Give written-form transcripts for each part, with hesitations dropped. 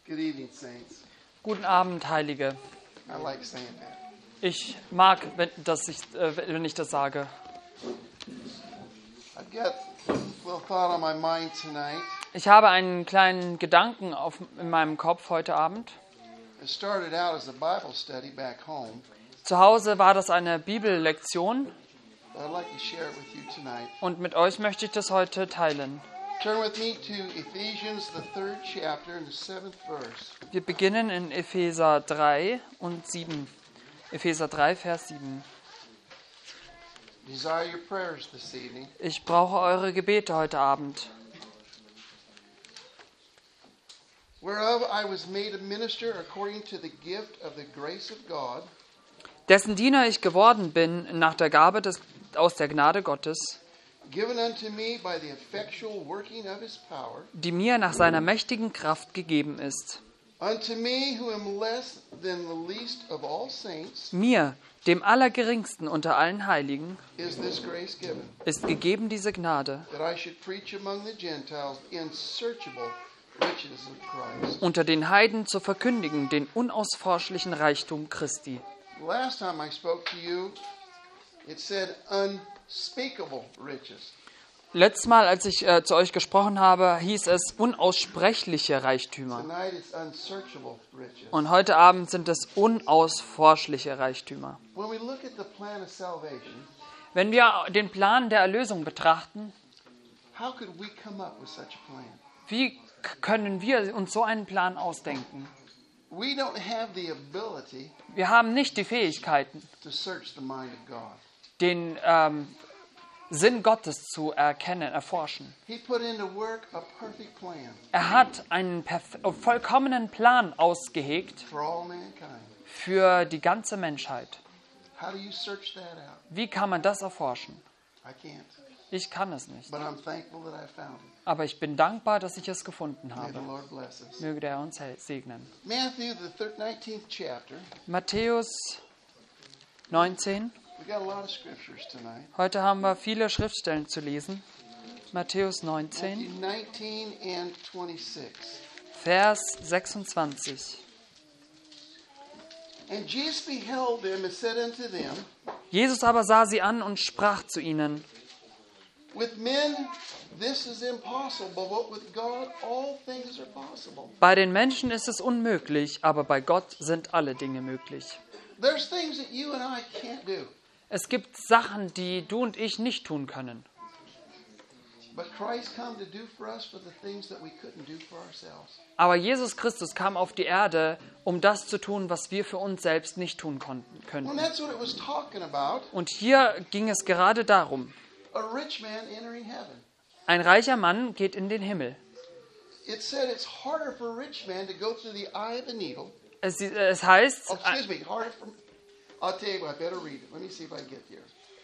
Good evening, saints. Guten Abend, Heilige. I like saying that. Ich mag, wenn ich das sage. I've got a little thought on my mind tonight. Ich habe einen kleinen Gedanken in meinem Kopf heute Abend. It started out as a Bible study back home, Zu Hause war das eine Bibellektion but I'd like to share it with you tonight. und mit euch möchte ich das heute teilen. Turn with me to Ephesians, the 3rd chapter, and the 7th verse. Wir beginnen in Epheser 3 und 7. Epheser 3, Vers 7. Desire your prayers this evening. Ich brauche eure Gebete heute Abend. Whereof I was made a minister according to the gift of the grace of God, Dessen Diener ich geworden bin nach der Gabe aus der Gnade Gottes, given unto me by the effectual working of his power, die mir nach seiner mächtigen Kraft gegeben ist. unto me who am less than the least of all saints, Mir, dem Allergeringsten unter allen Heiligen, is this grace given, ist gegeben diese Gnade, that I should preach among the Gentiles the unsearchable riches of Christ. unter den Heiden zu verkündigen den unausforschlichen Reichtum Christi. Last time I spoke to you, it said unspeakable riches. Letztes Mal, als ich zu euch gesprochen habe, hieß es unaussprechliche Reichtümer. Tonight it's unsearchable riches. Und heute Abend sind es unausforschliche Reichtümer. When we look at the plan of salvation, Wenn wir den Plan der Erlösung betrachten, how could we come up with such a plan? wie können wir uns so einen Plan ausdenken? We don't have the ability Wir haben nicht die Fähigkeiten, to search the mind of God. den Sinn Gottes zu erforschen. He put into work a perfect plan Er hat einen vollkommenen Plan ausgehegt for all mankind. für die ganze Menschheit. How do you search that out? Wie kann man das erforschen? I can't. Ich kann es nicht. But I'm thankful that I found it. Aber ich bin dankbar, dass ich es gefunden May the habe. Lord bless us. Möge der uns segnen. Matthew, the 19th chapter. Matthäus 19. We got a lot of scriptures tonight. Heute haben wir viele Schriftstellen zu lesen. Matthäus Matthew 19, 19 and 26. Vers 26. And Jesus beheld them and said unto them, Jesus aber sah sie an und sprach zu ihnen: with men this is impossible, but with God all things are possible. Bei den Menschen ist es unmöglich, aber bei Gott sind alle Dinge möglich. There's things that you and I can't do, Es gibt Sachen, die du und ich nicht tun können. but Christ come to do for us for the things that we couldn't do for ourselves. Aber Jesus Christus kam auf die Erde, um das zu tun, was wir für uns selbst nicht tun Well, könnten. that's what it was talking about. Und hier ging es gerade darum. A rich man entering heaven. Ein reicher Mann geht in den Himmel. It said it's harder for a rich man to go through the eye of a needle. Es heißt, Oh, excuse me, harder for... I'll tell you what, I better read it. Let me see if I can get there.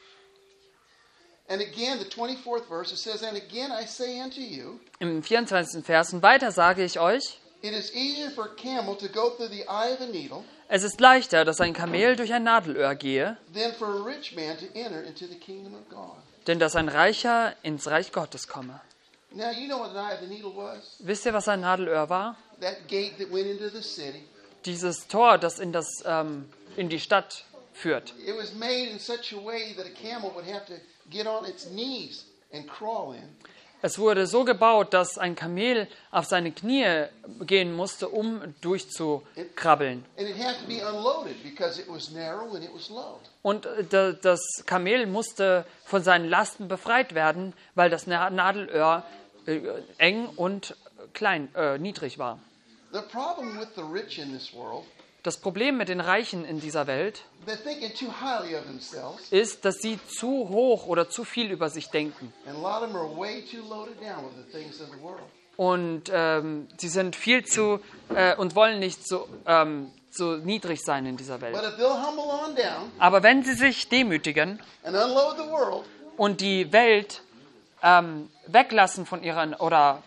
And again, the 24th verse, it says, and again I say unto you, im 24. Vers, und weiter sage ich euch, it is easier for a camel to go through the eye of a needle es ist leichter, dass ein Kamel durch ein Nadelöhr gehe, than for a rich man to enter into the kingdom of God. denn dass ein Reicher ins Reich Gottes komme. Now, you know what an eye of the needle was? Wisst ihr, was ein Nadelöhr war? That gate that went into the city. Dieses Tor, das in die Stadt führt. It was made in such a way that a camel would have to get on its knees and crawl in. Es wurde so gebaut, dass ein Kamel auf seine Knie gehen musste, um durchzukrabbeln. And it had to be unloaded because it was narrow and it was low. Und das Kamel musste von seinen Lasten befreit werden, weil das Nadelöhr eng und niedrig war. The problem with the rich in this world, Das Problem mit den Reichen in dieser Welt they're thinking too highly of themselves, ist, dass sie zu hoch oder zu viel über sich denken. and a lot of them are way too loaded down with the things of the world. Und sie sind viel zu und wollen nicht so niedrig sein in dieser Welt. But if they'll humble on down Aber wenn sie sich demütigen and unload the world, und die Welt weglassen von ihren oder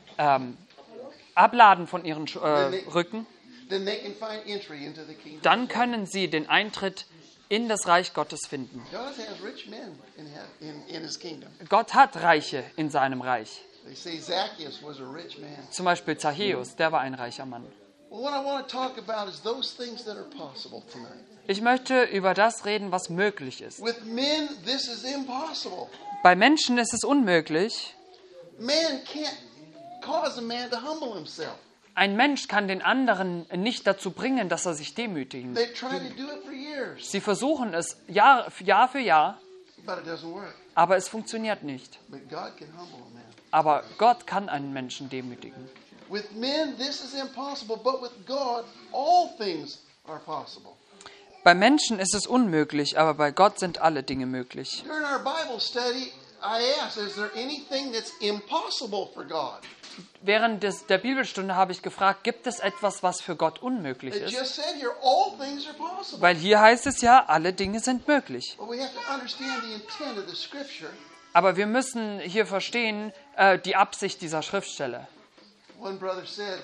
abladen von ihren Rücken, then they can find entry into the kingdom. dann können sie den Eintritt in das Reich Gottes finden. God has rich men in his kingdom. Gott hat Reiche in seinem Reich. They say Zacchaeus was a rich man. Zum Beispiel Zachäus, der war ein reicher Mann. Well, Well, what I want to talk about is those things that are possible tonight. Ich möchte über das reden, was möglich ist. With men, this is impossible. Bei Menschen ist es unmöglich. Man can't cause a man to humble himself. Ein Mensch kann den anderen nicht dazu bringen, dass er sich demütigt. They try to do it for years, Sie versuchen es Jahr für Jahr, but it doesn't work. aber es funktioniert nicht. But God can humble a man. Aber Gott kann einen Menschen demütigen. With men, this is impossible, but with God, all things are possible. Bei Menschen ist es unmöglich, aber bei Gott sind alle Dinge möglich. During our Bible study, I asked, is there anything that's impossible for God? Während der Bibelstunde habe ich gefragt, gibt es etwas, was für Gott unmöglich It ist? just said here, all things are possible. Weil hier heißt es ja, alle Dinge sind möglich. But we have to understand the intent of the scripture. Aber wir müssen hier verstehen die Absicht dieser Schriftstelle. One brother said,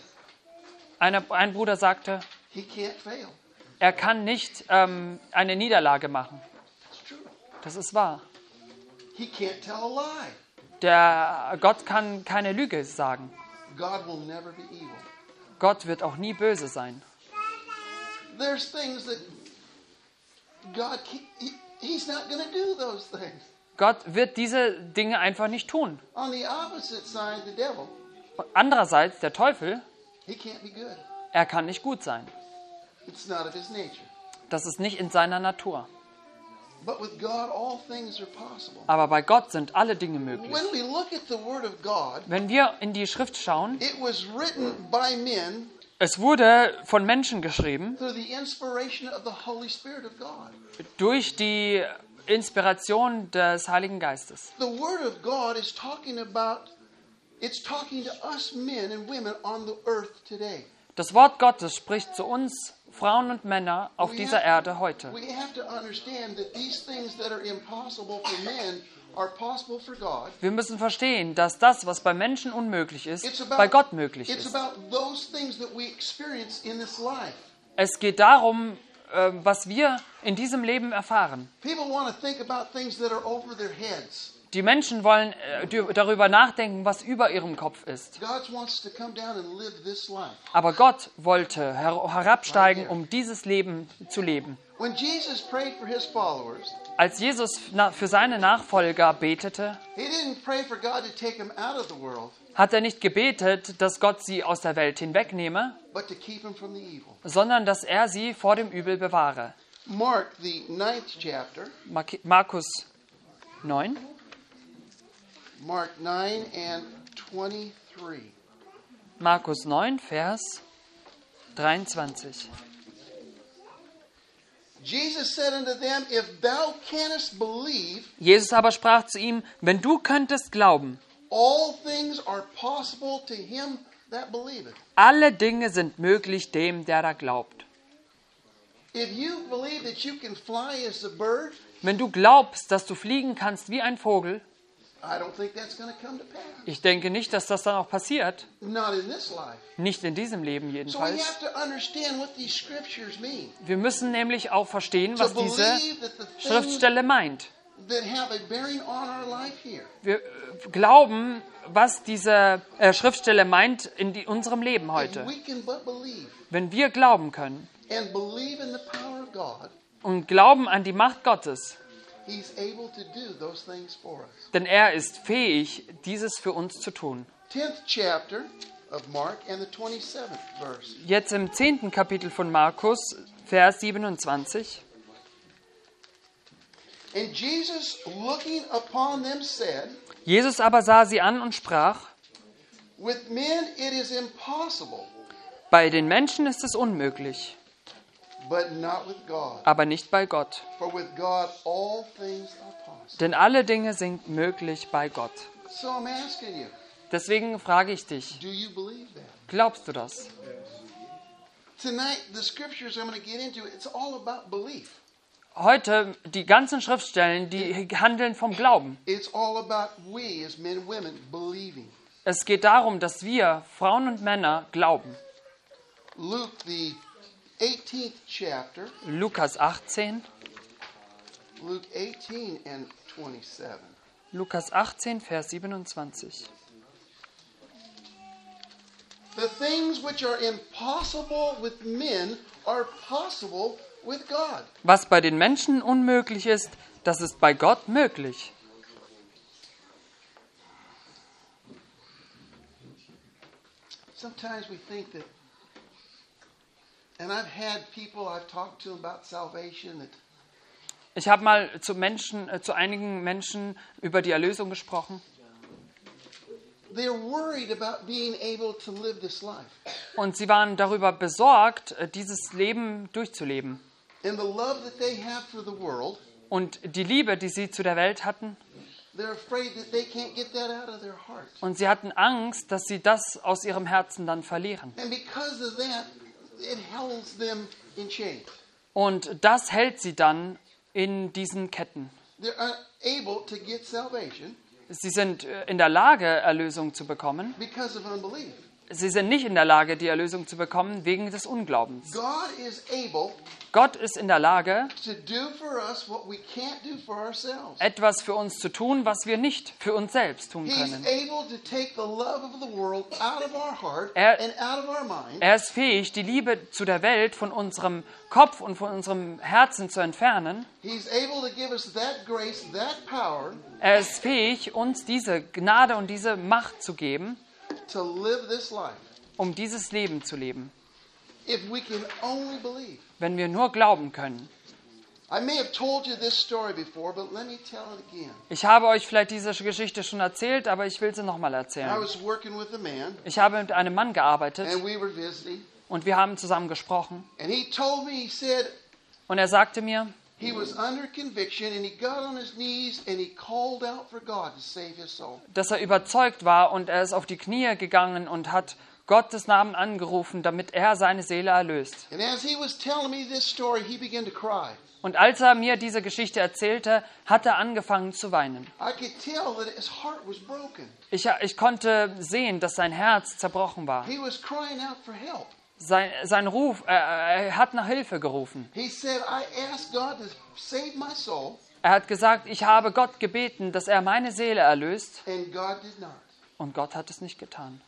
Ein Bruder sagte, he can't fail. er kann nicht eine Niederlage machen. It's true. Das ist wahr. He can't tell a lie. Gott kann keine Lüge sagen. God will never be evil. Gott wird auch nie böse sein. There's things that God, he's not going to do those things. Gott wird diese Dinge einfach nicht tun. On the opposite side, the devil, Andererseits, der Teufel, he can't be good. er kann nicht gut sein. It's not of his nature. Das ist nicht in seiner Natur. But with God, all things are possible. Aber bei Gott sind alle Dinge möglich. When we look at the Word of God, Wenn wir in die Schrift schauen, it was written by men es wurde von Menschen geschrieben, through the inspiration of the Holy Spirit of God. durch die Inspiration des Heiligen Geistes. The Word of God is talking about, it's talking to us men and women on the earth today. Das Wort Gottes spricht zu uns, Frauen und Männer, auf dieser Erde heute. We have to understand that these things that are impossible for men are possible for God. Wir müssen verstehen, dass das, was bei Menschen unmöglich ist, It's bei Gott möglich it's ist. about those things that we experience in this life. Es geht darum, was wir in diesem Leben erfahren. People want to think about things that are over their heads. Die Menschen wollen darüber nachdenken, was über ihrem Kopf ist. God wants to come down and live this life. Aber Gott wollte herabsteigen, um dieses Leben zu leben. When Jesus prayed for his followers, Als Jesus für seine Nachfolger betete, he didn't pray for God to take them out of the world, hat er nicht gebetet, dass Gott sie aus der Welt hinwegnehme, but to keep them from the evil. sondern dass er sie vor dem Übel bewahre. Mark, the 9th chapter, Markus 9. Mark 9 and 23. Markus 9, Vers 23. Jesus said unto them, if thou canst believe, Jesus aber sprach zu ihm, wenn du könntest glauben, all things are possible to him that believeth. alle Dinge sind möglich dem, der da glaubt. If you believe that you can fly as a bird, Wenn du glaubst, dass du fliegen kannst wie ein Vogel, I don't think that's going to come to pass. ich denke nicht, dass das dann auch passiert. Not in this life. Nicht in diesem Leben So we jedenfalls. have to understand what these scriptures mean. Wir müssen nämlich auch verstehen, To was diese believe that the things Schriftstelle meint. that have a bearing on our life here. Wir glauben, was diese Schriftstelle meint in unserem Leben If heute. we can but believe Wenn wir glauben können and believe in the power of God, und glauben an die Macht Gottes, he's able to do those things for us. denn er ist fähig, dieses für uns zu tun. 10th chapter of Mark and the 27th verse. Jetzt im 10. Kapitel von Markus, Vers 27. And Jesus, looking upon them, said, Jesus aber sah sie an und sprach, with men it is impossible, bei den Menschen ist es unmöglich, but not with God. aber nicht bei Gott. For with God all things are possible. Denn alle Dinge sind möglich bei Gott. So I'm asking you, Deswegen frage ich dich, do you believe that? glaubst du das? Tonight, the scriptures I'm going to get into, it's all about belief. Heute, die ganzen Schriftstellen, die handeln vom Glauben. It's all about we as men and women believing. Es geht darum, dass wir, Frauen und Männer, glauben. Luke, the 18th chapter, Lukas 18, Luke 18 and 27. Lukas 18, Vers 27. The things which are impossible with men are possible with God. Was bei den Menschen unmöglich ist, das ist bei Gott möglich. Sometimes we think that, and I've had people I've talked to about salvation that Ich habe mal zu einigen Menschen über die Erlösung gesprochen. they're worried about being able to live this life. Und sie waren darüber besorgt, dieses Leben durchzuleben. And the love that they have for the world, Und die Liebe, die sie zu der Welt hatten, they're afraid that they can't get that out of their heart. und sie hatten Angst, dass sie das aus ihrem Herzen dann verlieren. And because of that, it holds them in chains. Und das hält sie dann in diesen Ketten. They're unable to get salvation Sie sind in der Lage, Erlösung zu bekommen. because of unbelief. Sie sind nicht in der Lage, die Erlösung zu bekommen, wegen des Unglaubens. God is able Gott ist in der Lage, to do for us what we can't do for ourselves. etwas für uns zu tun, was wir nicht für uns selbst tun He's können. able to take the love of the world out of our heart Er- and out of our mind. Er ist fähig, die Liebe zu der Welt von unserem Kopf und von unserem Herzen zu entfernen. He's able to give us that grace, that power Er ist fähig, uns diese Gnade und diese Macht zu geben, to live this life um dieses Leben zu leben, if we can only believe. wenn wir nur glauben können. I may have told you this story before, but let me tell it again. Ich habe euch vielleicht diese Geschichte schon erzählt, aber ich will sie nochmal I erzählen. was working with a man, Ich habe mit einem Mann gearbeitet and we were visiting, und wir haben zusammen gesprochen. and he told me, he said Und er sagte mir, he was under conviction, and he got on his knees, and he called out for God to save his soul. dass er überzeugt war und er ist auf die Knie gegangen und hat Gottes Namen angerufen, damit er seine Seele erlöst. And as he was telling me this story, he began to cry. Und als er mir diese Geschichte erzählte, hat er angefangen zu weinen. I could tell that his heart was broken. Ich konnte sehen, dass sein Herz zerbrochen war. He was crying out for help. Sein Ruf, er hat nach Hilfe gerufen. He said, I asked God to save my soul, Er hat gesagt, ich habe Gott gebeten, dass er meine Seele erlöst, and God did not. und Gott hat es nicht getan.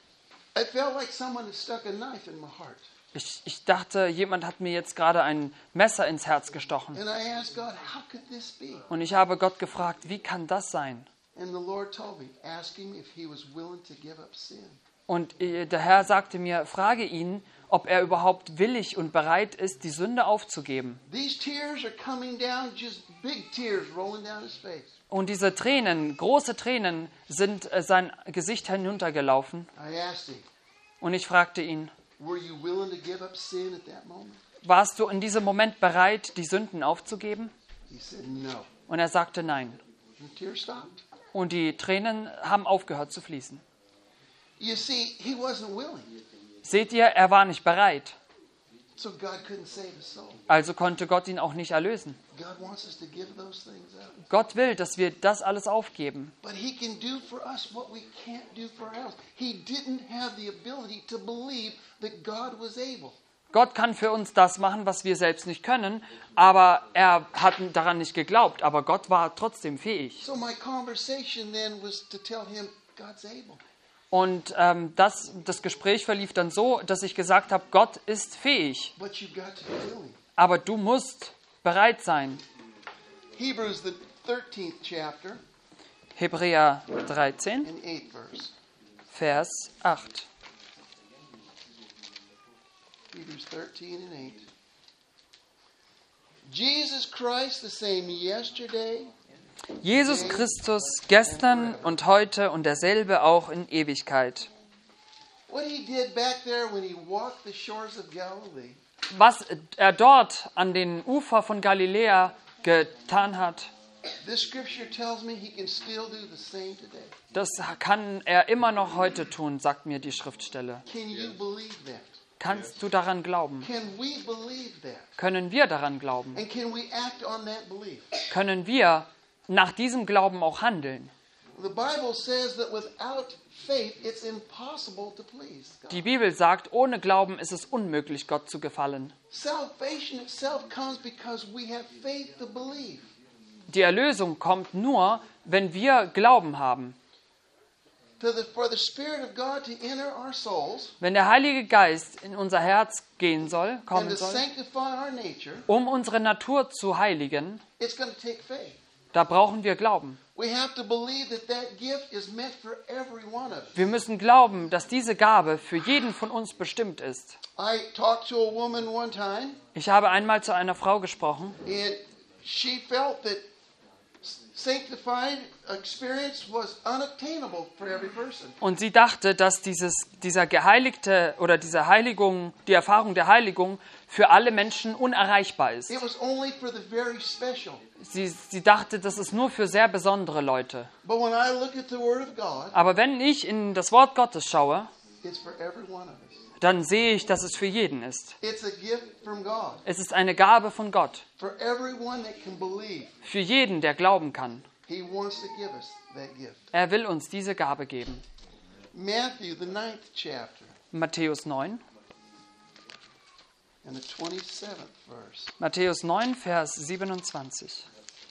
It felt like someone had stuck a knife in my heart. Ich dachte, jemand hat mir jetzt gerade ein Messer ins Herz gestochen. And I asked God, how could this be? Und ich habe Gott gefragt, wie kann das sein? And the Lord told me, ask him if he was willing to give up sin. Und der Herr sagte mir, frage ihn, ob er überhaupt willig und bereit ist, die Sünde aufzugeben. These tears are coming down, just big tears rolling down his face. Und diese Tränen, große Tränen, sind sein Gesicht hinuntergelaufen. I asked him, Und ich fragte ihn, were you willing to give up sin at that moment? warst du in diesem Moment bereit, die Sünden aufzugeben? He said, no. Und er sagte nein. And the tears stopped. Und die Tränen haben aufgehört zu fließen. You see, he wasn't willing, Seht ihr, er war nicht bereit. so God couldn't save his soul. Also konnte Gott ihn auch nicht erlösen. God wants us to give those things up. Gott will, dass wir das alles aufgeben. But he can do for us what we can't do for ourselves. He didn't have the ability to believe that God was able. Gott kann für uns das machen, was wir selbst nicht können, aber er hat daran nicht geglaubt. Aber Gott war trotzdem fähig. So my conversation then was to tell him, God's able. Und das Gespräch verlief dann so, dass ich gesagt habe, Gott ist fähig, But you've got to be willing. aber du musst bereit sein. Hebrews, the 13th chapter Hebräer 13, and 8th verse. Vers 8. Hebrews 13 and 8. Jesus Christ the same yesterday, Jesus Christus gestern und heute und derselbe auch in Ewigkeit. what he did back there when he walked the shores of Galilee, Was er dort an den Ufer von Galiläa getan hat, this scripture tells me he can still do the same today. das kann er immer noch heute tun, sagt mir die Schriftstelle. Can you believe that? Kannst du daran glauben? Can we believe that? Können wir daran glauben? And can we act on that belief? Können wir nach diesem Glauben auch handeln? The Bible says that without faith it's impossible to please God. Die Bibel sagt, ohne Glauben ist es unmöglich, Gott zu gefallen. Salvation itself comes because we have faith to believe. Die Erlösung kommt nur, wenn wir Glauben haben. for the Spirit of God to enter our souls Wenn der Heilige Geist in unser Herz gehen soll, and kommen to soll, sanctify our nature, um unsere Natur zu heiligen, it's going to take faith. da brauchen wir Glauben. We have to believe that that gift is meant for every one of us. Wir müssen glauben, dass diese Gabe für jeden von uns bestimmt ist. I talked to a woman one time, Ich habe einmal zu einer Frau gesprochen and she felt that sanctified experience was unobtainable for every person. und sie dachte, dass dieser geheiligte oder diese Heiligung, die Erfahrung der Heiligung für alle Menschen unerreichbar ist. It was only for the very special. Sie dachte, das ist nur für sehr besondere Leute. But when I look at the Word of God, Aber wenn ich in das Wort Gottes schaue, it's for every one of us. dann sehe ich, dass es für jeden ist. It's a gift from God Es ist eine Gabe von Gott. for everyone that can believe. Für jeden, der glauben kann. He wants to give us that gift. Er will uns diese Gabe geben. Matthew, the 9th chapter, Matthäus 9. and the 27th verse. Matthäus 9, Vers 27.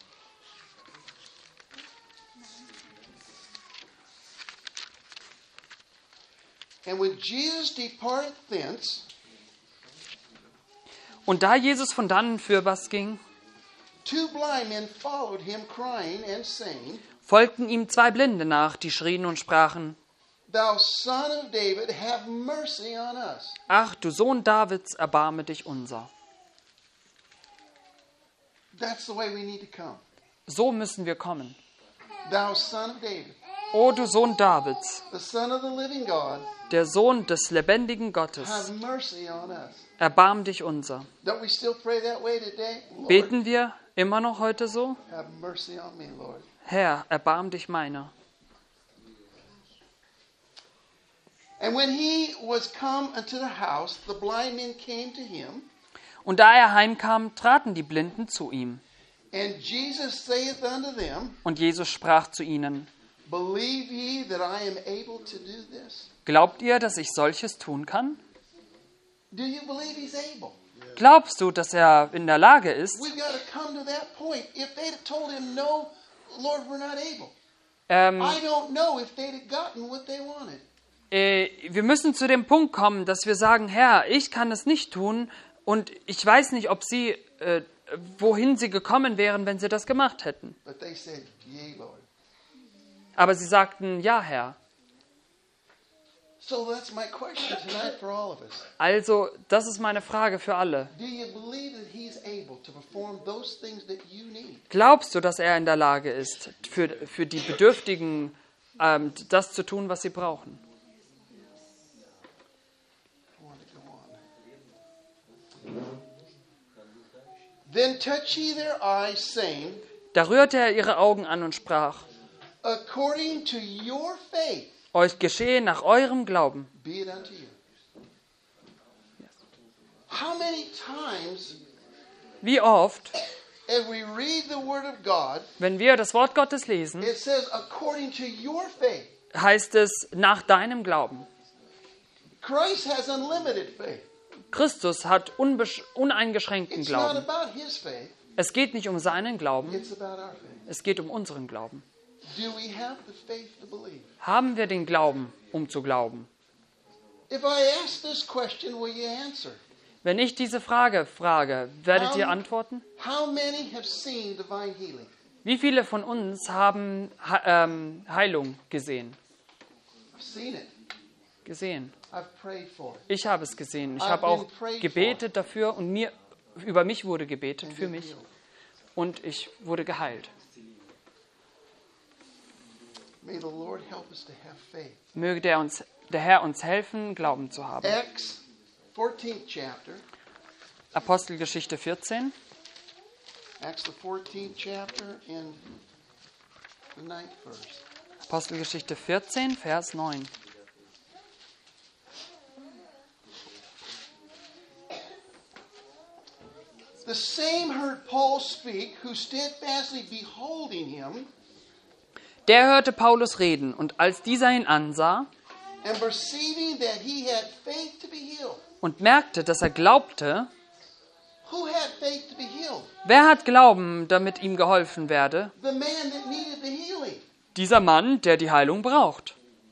And when Jesus departed thence, Und da Jesus von dannen fürwaß ging, two blind men followed him, crying and saying, folgten ihm 2 Blinde nach, die schrien und sprachen: Thou son of David, have mercy on us. Ach, du Sohn Davids, erbarme dich unser. That's the way we need to come. So müssen wir kommen. Thou son of David, O du Sohn Davids, the son of the living God, der Sohn des lebendigen Gottes, have mercy on us. erbarm dich unser. Don't we still pray that way today? Lord, Beten wir immer noch heute so? have mercy on me, Lord. Herr, erbarm dich meiner. And when he was come unto the house, the blind men came to him, Und da er heimkam, traten die Blinden zu ihm. and Jesus saith unto them, Und Jesus sprach zu ihnen: Believe ye that I am able to do this? Glaubt ihr, dass ich solches tun kann? Do you believe he's able? Glaubst du, dass er in der Lage ist? We've got to come to that point. If they'd have told him, no, Lord, we're not able. I don't know if they'd have gotten what they wanted. Wir müssen zu dem Punkt kommen, dass wir sagen: Herr, ich kann es nicht tun und ich weiß nicht, ob sie, wohin sie gekommen wären, wenn sie das gemacht hätten. But they said, yea, Lord. Aber sie sagten: Ja, Herr. So that's my question tonight for all of us. Also, das ist meine Frage für alle. Do you believe that he's able to perform those things that you need? Glaubst du, dass er in der Lage ist, für die Bedürftigen das zu tun, was sie brauchen? I want to go on. Then touch ye their eyes, saying, Da rührte er ihre Augen an und sprach: according to your faith, Euch geschehe nach eurem Glauben. be it unto you. How many times, Wie oft, as we read the Word of God, wenn wir das Wort Gottes lesen, it says, according to your faith. heißt es nach deinem Glauben. Christ has unlimited faith. Christus hat uneingeschränkten It's not Glauben. about his faith, Es geht nicht um seinen Glauben, it's about our faith. es geht um unseren Glauben. Do we have the faith to believe? Haben wir den Glauben, um zu glauben? If I ask this question, will you answer? Wenn ich diese Frage frage, werdet ihr antworten? How many have seen divine healing? Wie viele von uns haben Heilung gesehen? I've seen it. Gesehen. I've prayed for it. Ich habe es gesehen. Ich habe auch gebetet dafür und über mich wurde gebetet, für mich. Und ich wurde geheilt. May the Lord help us to have faith. Möge der Herr uns helfen, Glauben zu haben. Acts 14th chapter. Apostelgeschichte 14. Acts the 14th chapter and the 9th verse. Apostelgeschichte 14, Vers 9. The same heard Paul speak, who steadfastly beholding him, Der hörte Paulus reden, und als dieser ihn ansah and perceiving that he had faith to be healed. und merkte, dass er glaubte, Who had faith to be healed? wer hat Glauben, damit ihm geholfen werde? The man that needed the healing. Dieser Mann, der die Heilung braucht.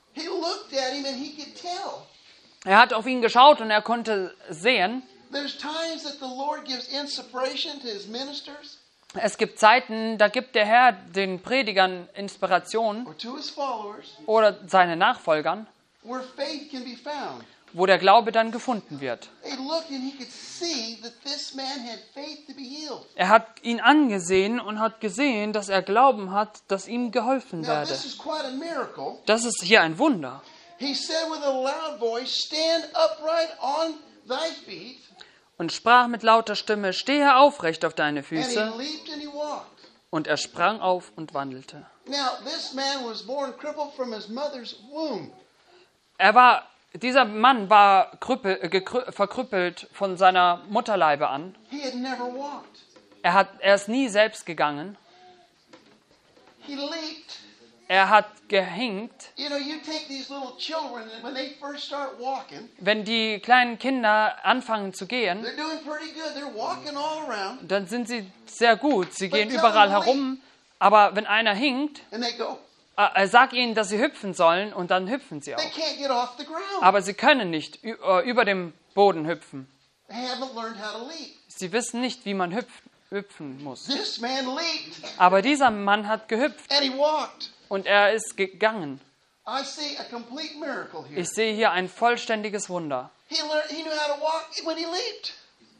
He looked at him and he could tell. Er hat auf ihn geschaut und er konnte sehen, There's times that the Lord gives inspiration to his ministers es gibt Zeiten, da gibt der Herr den Predigern Inspiration or to his followers oder seinen Nachfolgern, where faith can be found. wo der Glaube dann gefunden wird. He looked and he could see that this man had faith to be healed. Er hat ihn angesehen und hat gesehen, dass er Glauben hat, dass ihm geholfen Now, werde. this is quite a miracle. Das ist hier ein Wunder. He said with a loud voice, "Stand upright on thy feet." Und sprach mit lauter Stimme, stehe aufrecht auf deine And he Füße. leaped and he walked. Und er sprang auf und wandelte. Now, this man was born crippled from his mother's womb. Dieser Mann war verkrüppelt von seiner Mutterleibe an. He had never walked. Er ist nie selbst gegangen. He leaped. Er hat gehinkt. You know, you take these little children, and when they first start walking, Wenn die kleinen Kinder anfangen zu gehen, they're doing pretty good. They're walking all around, dann sind sie sehr gut. Sie gehen überall herum. Aber wenn einer hinkt, and they go. sag ihnen, dass sie hüpfen sollen und dann hüpfen sie They auch. can't get off the ground. Aber sie können nicht über dem Boden hüpfen. They haven't learned how to leap. Sie wissen nicht, wie man hüpfen muss. This man leaped, Aber dieser Mann hat gehüpft and he walked. und er ist gegangen. I see a complete miracle here. Ich sehe hier ein vollständiges Wunder. He knew how to walk when he leaped.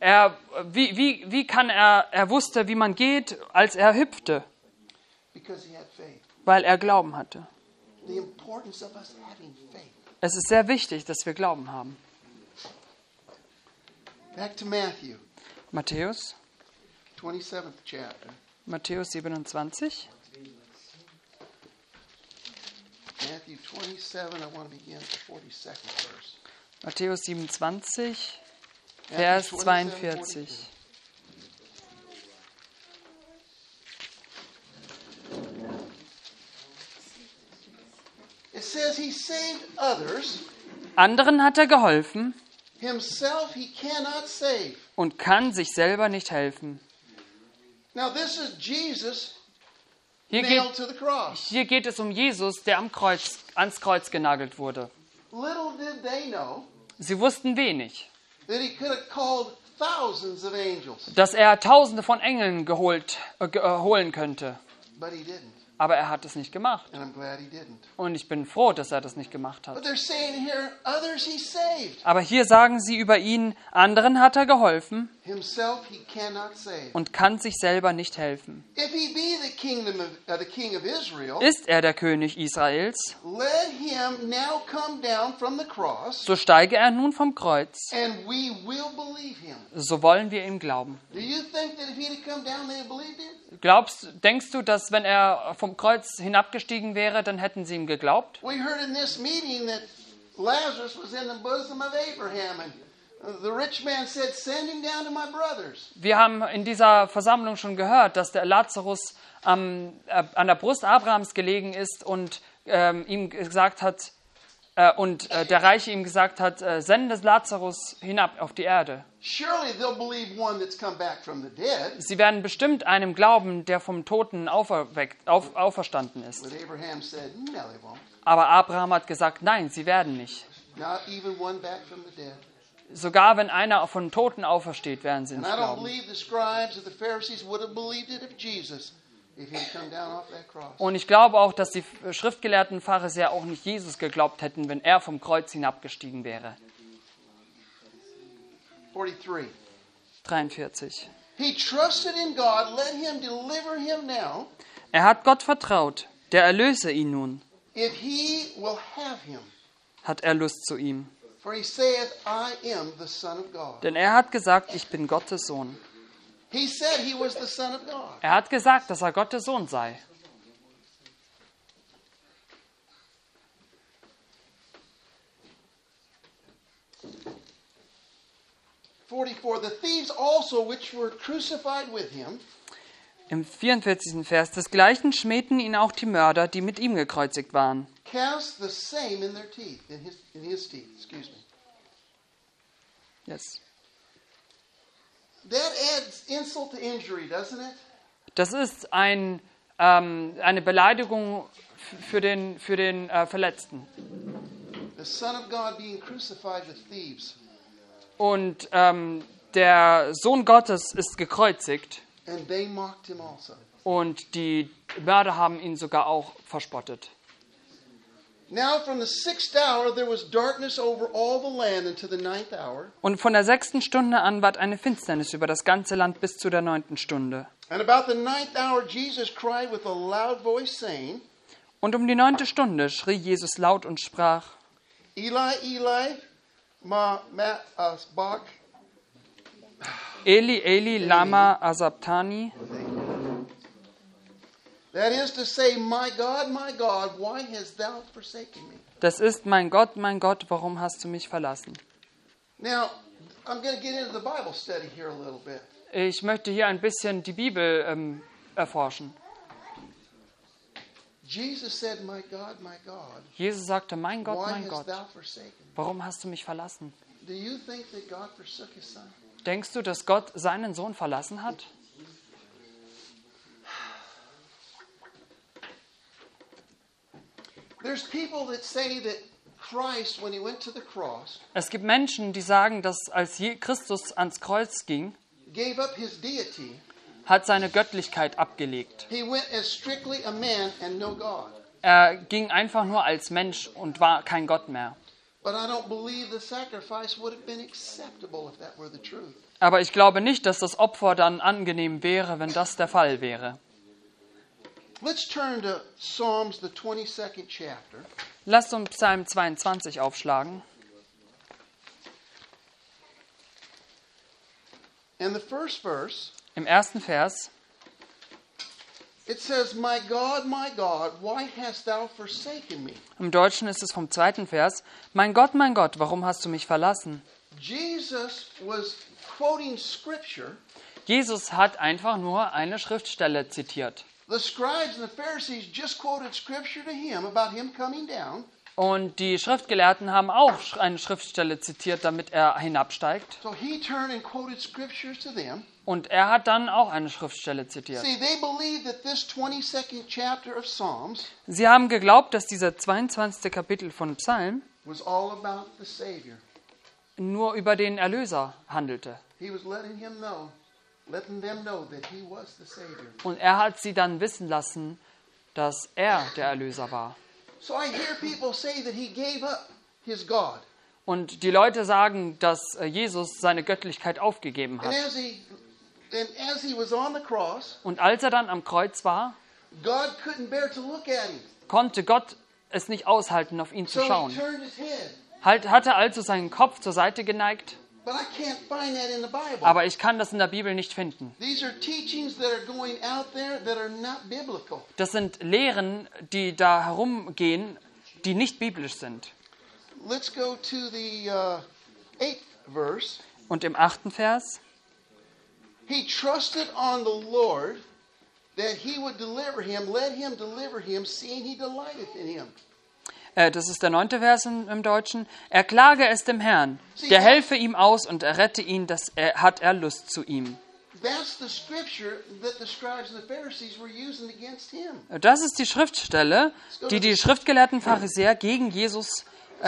Er wusste, wie man geht, als er hüpfte, Because he had faith. weil er Glauben hatte. The importance of us having faith. Es ist sehr wichtig, dass wir Glauben haben. Back to Matthew, Matthäus 27th chapter. 27. Matthew 27, I want to begin at the 42nd verse. Matthäus 27, Matthew Vers 27, 42. It says he saved others. Anderen hat er geholfen Himself he cannot save. und kann sich selber nicht helfen. Now this is Jesus Hier nailed to the cross. geht es um Jesus, der ans Kreuz genagelt wurde. Little did they know Sie wussten wenig, that he could have called thousands of angels, dass er Tausende von Engeln holen könnte. but he didn't. Aber er hat es nicht gemacht. And I'm glad he didn't. Und ich bin froh, dass er das nicht gemacht But hat. they're saying here, others he saved. Aber hier sagen sie über ihn, anderen hat er geholfen Himself he cannot save. und kann sich selber nicht helfen. If he be the king of Israel, Ist er der König Israels, let him now come down from the cross, so steige er nun vom Kreuz. and we will believe him. So wollen wir ihm glauben. Do you think that if he'd have come down, they'd have believed him? Denkst du, dass wenn er vom Kreuz hinabgestiegen wäre, dann hätten sie ihm geglaubt? We heard in this meeting that Lazarus was in the bosom of Abraham, and the rich man said, "Send him down to my brothers." Wir haben in dieser Versammlung schon gehört, dass der Lazarus an der Brust Abrahams gelegen ist und ihm gesagt hat, der Reiche ihm gesagt hat, sende Lazarus hinab auf die Erde. Surely they'll believe one that's come back from the dead. Sie werden bestimmt einem glauben, der vom Toten auferstanden ist. But Abraham said, "No, they won't. Aber Abraham hat gesagt, nein, sie werden nicht. Not even one back from the dead." Sogar wenn einer von Toten aufersteht, werden sie And nicht I don't glauben. believe the scribes or the Pharisees would have believed it if Jesus, if he'd come down off that cross. Und ich glaube auch, dass die schriftgelehrten Pharisäer auch nicht Jesus geglaubt hätten, wenn er vom Kreuz hinabgestiegen wäre. 43. 43. He trusted in God, let him deliver him now, Er hat Gott vertraut, der erlöse ihn nun, if he will have him. hat er Lust zu ihm. For he saith, I am the Son of God. Denn er hat gesagt, ich bin Gottes Sohn. He said he was the Son of God. Er hat gesagt, dass er Gottes Sohn sei. The thieves also which were crucified with him, Im 44. Vers desgleichen schmähten ihn auch die Mörder, die mit ihm gekreuzigt waren. cast the same in their teeth, in his teeth, excuse me. Yes. That adds insult to injury, doesn't it? Das ist ein eine Beleidigung für den Verletzten. The Son of God being crucified with thieves. Und der Sohn Gottes ist gekreuzigt. And they mocked him also. Und die Mörder haben ihn sogar auch verspottet. Now from the 6th hour there was darkness over all the land until the 9th hour. Und von der 6. Stunde an ward eine Finsternis über das ganze Land bis zu der 9. Stunde. And about the 9th hour Jesus cried with a loud voice saying, Und um die 9. Stunde schrie Jesus laut und sprach, Eli, Eli, ma asbach. Eli, Eli, lama asabtani. That is to say, my God, why hast thou forsaken me? Das ist, mein Gott, warum hast du mich verlassen? Now, I'm going to get into the Bible study here a little bit. Ich möchte hier ein bisschen die Bibel erforschen. Jesus said, my God, Jesus sagte, mein why Gott, hast thou forsaken me? warum hast du mich verlassen? Do you think that God forsook his son? Denkst du, dass Gott seinen Sohn verlassen hat? There's people that say that Christ, when he went to the cross, Es gibt Menschen, die sagen, dass als Christus ans Kreuz ging, gave up his deity. hat seine Göttlichkeit abgelegt. He went as strictly a man and no God. Er ging einfach nur als Mensch und war kein Gott mehr. But I don't believe the sacrifice would have been acceptable if that were the truth. Aber ich glaube nicht, dass das Opfer dann angenehm wäre, wenn das der Fall wäre. Let's turn to Psalms, the 22nd chapter. Lasst uns Psalm 22 aufschlagen. And the first verse, Im ersten Vers, it says, my God, why hast thou forsaken me? im Deutschen ist es vom zweiten Vers, mein Gott, warum hast du mich verlassen? Jesus was quoting scripture. Jesus hat einfach nur eine Schriftstelle zitiert. The scribes and the Pharisees just quoted scripture to him about him coming down. Und die Schriftgelehrten haben auch eine Schriftstelle zitiert, damit er hinabsteigt. So he turned and quoted scriptures to them. Und er hat dann auch eine Schriftstelle zitiert. See, they believe that this 22nd chapter of Psalms Sie haben geglaubt, dass dieser 22. Kapitel von Psalm was all about the Savior. nur über den Erlöser handelte. He was letting them know that he was the Savior. Und er hat sie dann wissen lassen, dass er der Erlöser war. So I hear people say that he gave up his God. Und die Leute sagen, dass Jesus seine Göttlichkeit aufgegeben And hat. as he was on the cross, Und als er dann am Kreuz war, God couldn't bear to look at him. konnte Gott es nicht aushalten, auf ihn zu So he schauen. turned his head. Hatte also seinen Kopf zur Seite geneigt, But I can't find that in the Bible. aber ich kann das in der Bibel nicht finden. These are teachings that are going out there that are not biblical. Das sind Lehren, die da herumgehen, die nicht biblisch sind. Let's go to the 8th verse. Und im 8. Vers, He trusted on the Lord that he would deliver him. Let him deliver him, seeing he delighteth in him. das ist der 9. Vers im Deutschen, er klage es dem Herrn, der helfe ihm aus und errette ihn, hat er Lust zu ihm. That's the scripture that the scribes and the Pharisees were using against him. Das ist die Schriftstelle, die die schriftgelehrten Pharisäer gegen Jesus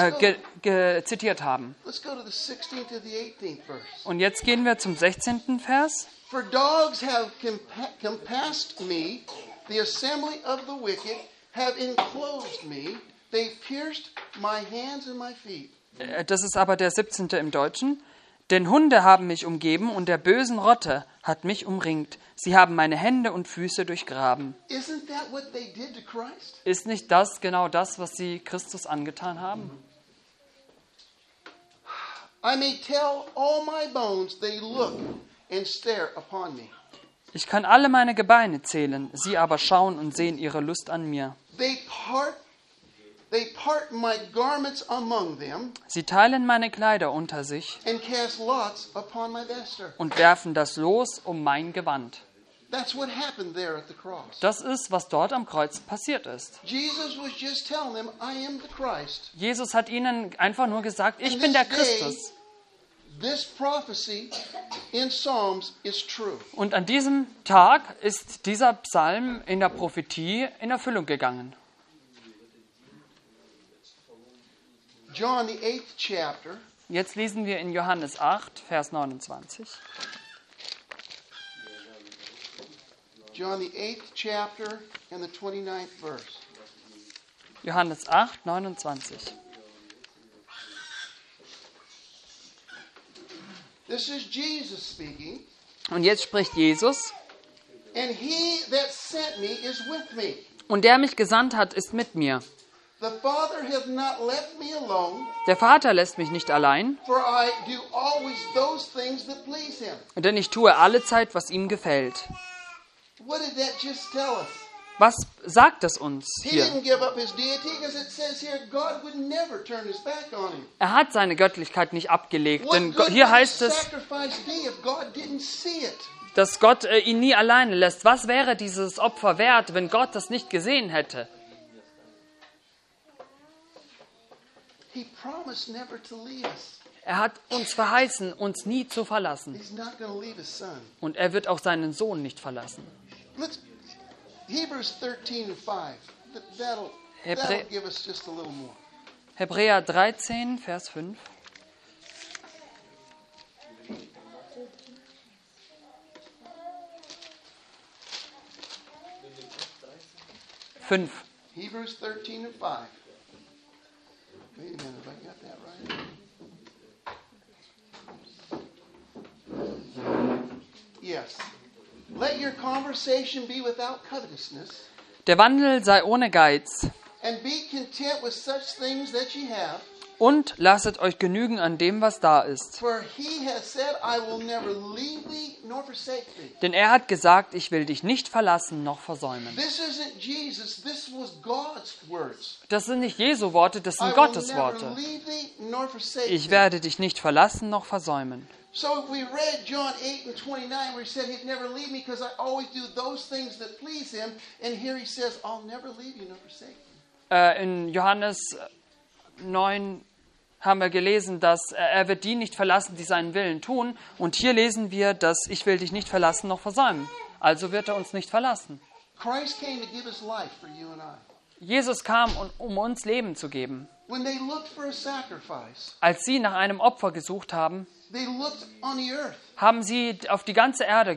zitiert haben. Let's go to the 16th to the 18th verse. Und jetzt gehen wir zum 16. Vers. For dogs have compassed me, the assembly of the wicked have enclosed me, they pierced my hands and my feet. Das ist aber der 17. im Deutschen. Denn Hunde haben mich umgeben und der bösen Rotte hat mich umringt. Sie haben meine Hände und Füße durchgraben. Isn't that what they did to Christ? Ist nicht das genau das, was sie Christus angetan haben? I may tell all my bones, they look and stare upon me. Ich kann alle meine Gebeine zählen, sie aber schauen und sehen ihre Lust an mir. They part my garments among them Sie teilen meine Kleider unter sich and cast lots upon my vesture. und werfen das Los um mein Gewand. That's what happened there at the cross. Das ist, was dort am Kreuz passiert ist. Jesus was just telling them, I am the Christ. Jesus hat ihnen einfach nur gesagt, ich bin der Christus. this prophecy in Psalms is true. Und an diesem Tag ist dieser Psalm in der Prophetie in Erfüllung gegangen. John, the 8th chapter, Jetzt lesen wir in Johannes 8, Vers 29. John, the 8th chapter and the 29th verse. Johannes 8, 29. This is Jesus speaking. Und jetzt spricht Jesus. And he that sent me is with me. Und der mich gesandt hat, ist mit mir. The Father hath not left me alone, Der Vater lässt mich nicht allein, for I do always those things that please him. denn ich tue allezeit, was ihm gefällt. What did that just tell us? Was sagt es uns He hier? didn't give up his deity because it says here God would never turn his back on him. Er hat seine Göttlichkeit nicht abgelegt, What denn good hier would heißt the es, sacrifice be if God didn't see it? dass Gott ihn nie alleine lässt. Was wäre dieses Opfer wert, wenn Gott das nicht gesehen hätte? He promised never to leave us. Er hat uns verheißen, uns nie zu verlassen. He's not going to leave his son. Und er wird auch seinen Sohn nicht verlassen. Let's Hebrews 13 and 5. That'll Hebrä- give us just a little more. Hebräer 13, Vers 5. Hebrews 13 and 5. Wait a minute, have I got that right? Yes. Let your conversation be without covetousness, Der Wandel sei ohne Geiz and be content with such things that ye have. und lasset euch genügen an dem, was da ist. For he has said, I will never leave thee nor forsake thee. Denn er hat gesagt, ich will dich nicht verlassen noch versäumen. This isn't Jesus, this was God's words. Das sind nicht Jesu Worte, das I sind will Gottes never Worte. leave thee nor forsake Ich thee. werde dich nicht verlassen noch versäumen. So we read John 8 and 29 where he said he'd never leave me because I always do those things that please him. And here he says, I'll never leave you nor forsake you. In Johannes 9 haben wir gelesen, dass er wird die nicht verlassen, die seinen Willen tun. Und hier lesen wir, dass ich will dich nicht verlassen noch versäumen. Also wird er uns nicht verlassen. Christ came to give his life for you and I. Jesus kam, um uns Leben zu geben. When they looked for a sacrifice, Als sie nach einem Opfer gesucht haben, they looked on the earth haben sie auf der ganzen Erde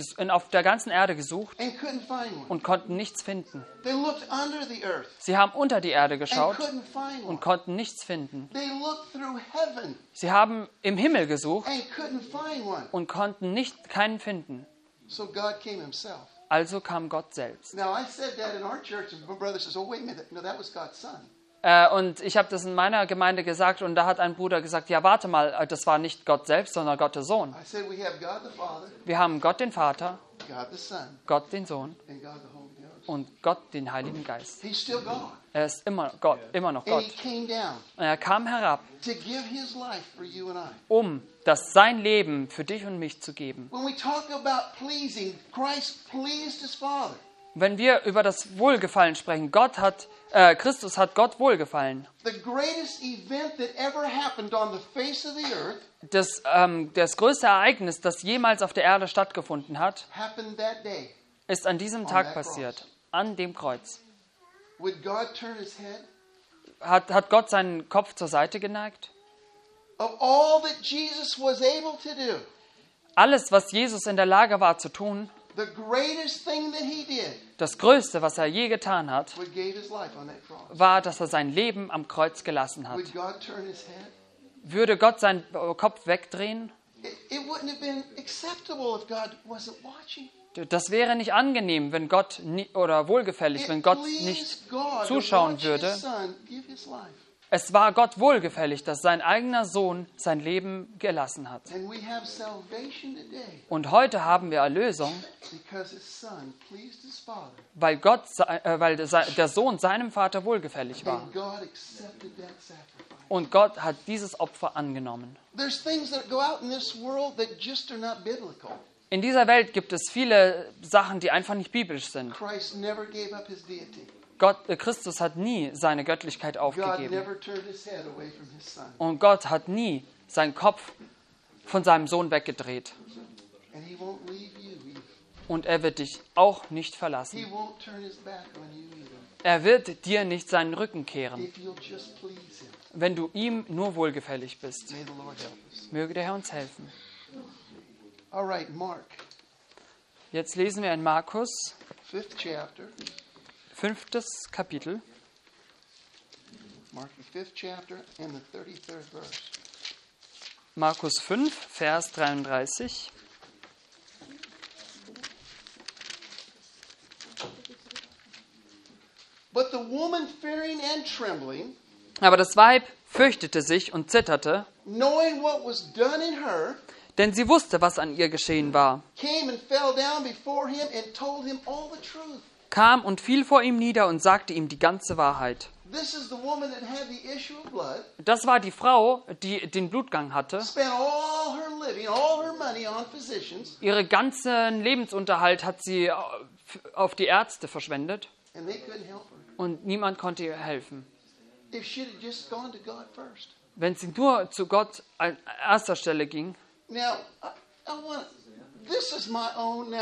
gesucht and couldn't find one. und konnten nichts finden. They looked under the earth Sie haben unter die Erde and geschaut couldn't find one. und konnten nichts finden. They looked through heaven Sie haben im Himmel gesucht and couldn't find one. und konnten keinen finden. So God came himself. Also kam Gott selbst. Now I said that in our church and my brother says, oh wait a minute, no, that was God's son. Und ich habe das in meiner Gemeinde gesagt und da hat ein Bruder gesagt, ja warte mal, das war nicht Gott selbst, sondern Gott der Sohn. I said we have God the Father, Wir haben Gott den Vater, God the Son, Gott den Sohn and God the Holy Ghost. und Gott den Heiligen Geist. He's still God. Er ist immer Gott, immer noch And Gott. he came down Und er kam herab, to give his life for you and I. sein Leben für dich und mich zu geben. When we talk about pleasing, Christ pleased his Father. Wenn wir über das Wohlgefallen sprechen, Christus hat Gott wohlgefallen. The greatest event that ever happened on the face of the earth Das größte Ereignis, das jemals auf der Erde stattgefunden hat, happened that day. ist an diesem Tag passiert, an dem Kreuz. Would God turn his head? Hat Gott seinen Kopf zur Seite geneigt? Of all that Jesus was able to do, Alles, was Jesus in der Lage war zu tun, the greatest thing that he did das Größte, was er je getan hat, was gave his life on that cross. war, dass er sein Leben am Kreuz gelassen hat. Would God turn his head? Würde Gott seinen Kopf wegdrehen? It wouldn't have been acceptable if God wasn't watching. Das wäre nicht angenehm, wenn Gott oder wohlgefällig, wenn Gott nicht zuschauen würde. Es war Gott wohlgefällig, dass sein eigener Sohn sein Leben gelassen hat. Und heute haben wir Erlösung, weil der Sohn seinem Vater wohlgefällig war. Und Gott hat dieses Opfer angenommen. In dieser Welt gibt es viele Sachen, die einfach nicht biblisch sind. Christus hat nie seine Göttlichkeit aufgegeben. Und Gott hat nie seinen Kopf von seinem Sohn weggedreht. And he won't leave you either. Und er wird dich auch nicht He verlassen. won't turn his back on you either. Er wird dir nicht seinen Rücken kehren, If you'll just please him. wenn du ihm nur wohlgefällig bist. May the Lord help us. Möge der Herr uns helfen. All right, Mark, Jetzt lesen wir in Markus, 5th chapter. 5. Kapitel. Mark, the 5th chapter and the 33rd verse. Markus 5, Vers 33. But the woman, fearing and trembling, Aber das Weib fürchtete sich und zitterte, knowing what was done in her, denn sie wusste, was an ihr geschehen war, came and fell down before him and told him all the truth. kam und fiel vor ihm nieder und sagte ihm die ganze Wahrheit. This is the woman that had the issue of blood, Das war die Frau, die den Blutgang hatte. spent all her living, all her money on physicians, Ihren ganzen Lebensunterhalt hat sie auf die Ärzte verschwendet and they couldn't help her. und niemand konnte ihr helfen. If she'd have just gone to God first. Wenn sie nur zu Gott an erster Stelle ging. Now, I want, this is my own,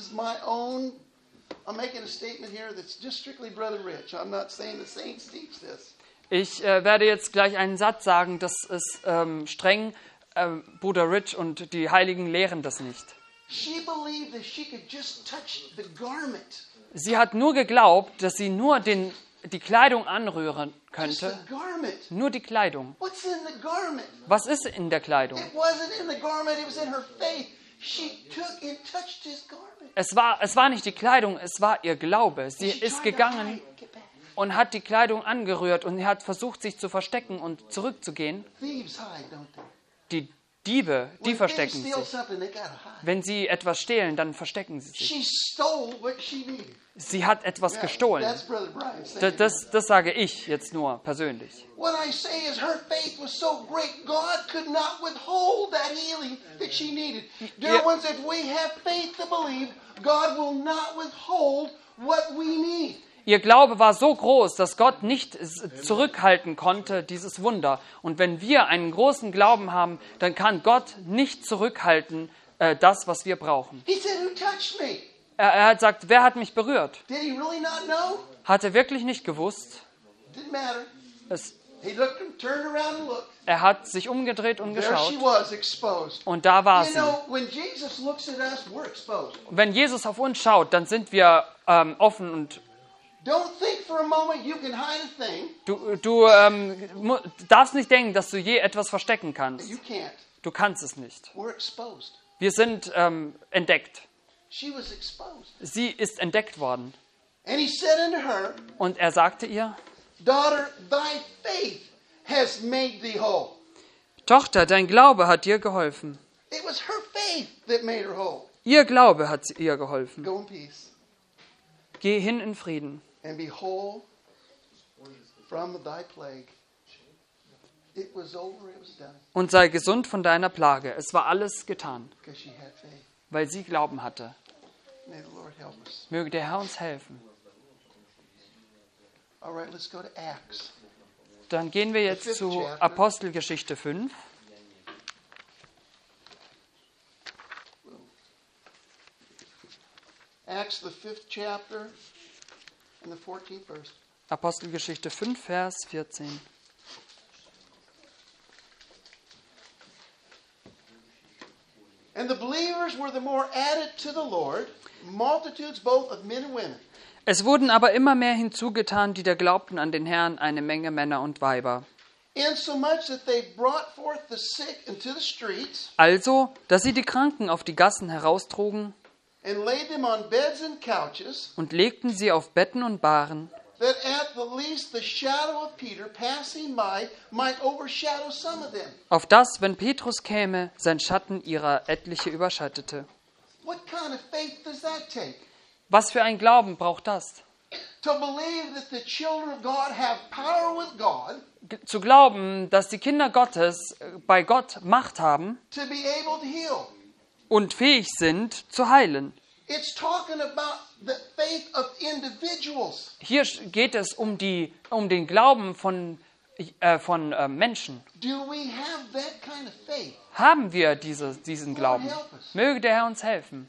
I'm making a statement here that's just strictly Brother Rich. I'm not saying the saints teach this. Ich werde jetzt gleich einen Satz sagen, das ist streng Bruder Rich und die Heiligen lehren das nicht. She believed that she could just touch the garment. Sie hat nur geglaubt, dass sie nur die Kleidung anrühren Just könnte. the garment. Nur die Kleidung. What's in the garment? Was ist in der Kleidung? It wasn't in the garment, it was in her faith. She took and touched his garment. Es war nicht die Kleidung, es war ihr Glaube. Sie She ist tried to gegangen hide, get back. und hat die Kleidung angerührt und hat versucht, sich zu verstecken und zurückzugehen. Thieves hide, don't they? Die Diebe, die When verstecken they steal sich. something, they gotta hide. Wenn sie etwas stehlen, dann verstecken sie sich. She stole what she needed. Sie hat etwas Yeah, gestohlen. that's Brother Brian saying. Das sage ich jetzt nur persönlich. What I say is her faith was so great, God could not withhold that healing that she needed. Dear Yeah. ones, if we have faith to believe, God will not withhold what we need. Ihr Glaube war so groß, dass Gott nicht zurückhalten konnte, dieses Wunder. Und wenn wir einen großen Glauben haben, dann kann Gott nicht zurückhalten, das, was wir brauchen. He said, who touched me? Er hat gesagt, wer hat mich berührt? Did he really not know? Hat er wirklich nicht gewusst? Didn't matter. Es, He looked and turned around and looked. er hat sich umgedreht und There geschaut. she was, exposed. Und da war You sie. know, when Jesus looks at us, we're exposed. Wenn Jesus auf uns schaut, dann sind wir offen und Don't think for a moment you can hide a thing. du darfst nicht denken, dass du je etwas verstecken kannst. You can't. Du kannst es nicht. We're exposed. Wir sind entdeckt. She was exposed. Sie ist entdeckt worden. And he said unto her, Und er sagte ihr, Daughter, thy faith has made thee whole. Tochter, dein Glaube hat dir geholfen. It was her faith that made her whole. Ihr Glaube hat ihr geholfen. Go in peace Geh hin in Frieden and be whole from thy plague. It was over, it was done, und sei gesund von deiner Plage. Es war alles getan, because she had faith. weil sie Glauben hatte. May the Lord help us. Möge der Herr uns helfen. All right, let's go to Acts. Dann gehen wir jetzt zu Apostelgeschichte 5. Acts, the 5th chapter and the 14th verse. Apostelgeschichte 5, Vers 14. And the believers were the more added to the Lord, multitudes both of men and women. Es wurden aber immer mehr hinzugetan, die da glaubten an den Herrn, eine Menge Männer und Weiber. Insomuch that they brought forth the sick into the streets Also, dass sie die Kranken auf die Gassen heraustrugen and laid them on beds and couches, und legten sie auf Betten und Bahren, that at the least the shadow of Peter passing by might overshadow some of them. auf das, wenn Petrus käme, sein Schatten ihrer etliche überschattete. What kind of faith does that take? Was für ein Glauben braucht das? To believe that the children of God have power with God Zu glauben, dass die Kinder Gottes bei Gott Macht haben to be able to heal. und fähig sind zu heilen. It's talking about the faith of individuals. Hier geht es um den Glauben von Menschen. Do we have that kind of faith? Haben wir diesen Glauben? Möge der Herr uns helfen.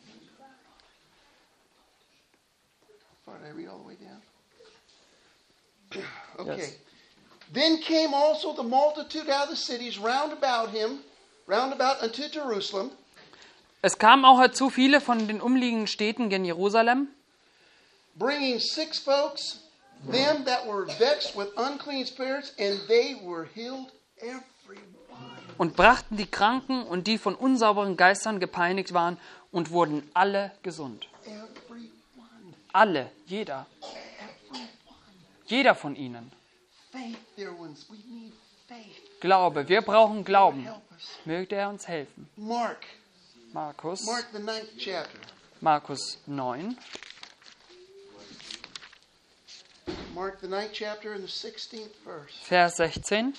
Did I read all the way down? Okay. Yes. Then came also the multitude out of the cities round about unto Jerusalem. Es kamen auch herzu viele von den umliegenden Städten gen Jerusalem, bringing sick folks, them that were vexed with unclean spirits, and they were healed every one. Und brachten die Kranken und die von unsauberen Geistern gepeinigt waren und wurden alle gesund. Every one. Alle, jeder. Every one. Jeder von ihnen. Faith, dear ones. We need faith. Glaube, wir brauchen Glauben. Help us. Möge er uns helfen. Mark Markus the 9th chapter. Markus 9. Mark the 9th chapter and the 16th verse. Vers 16.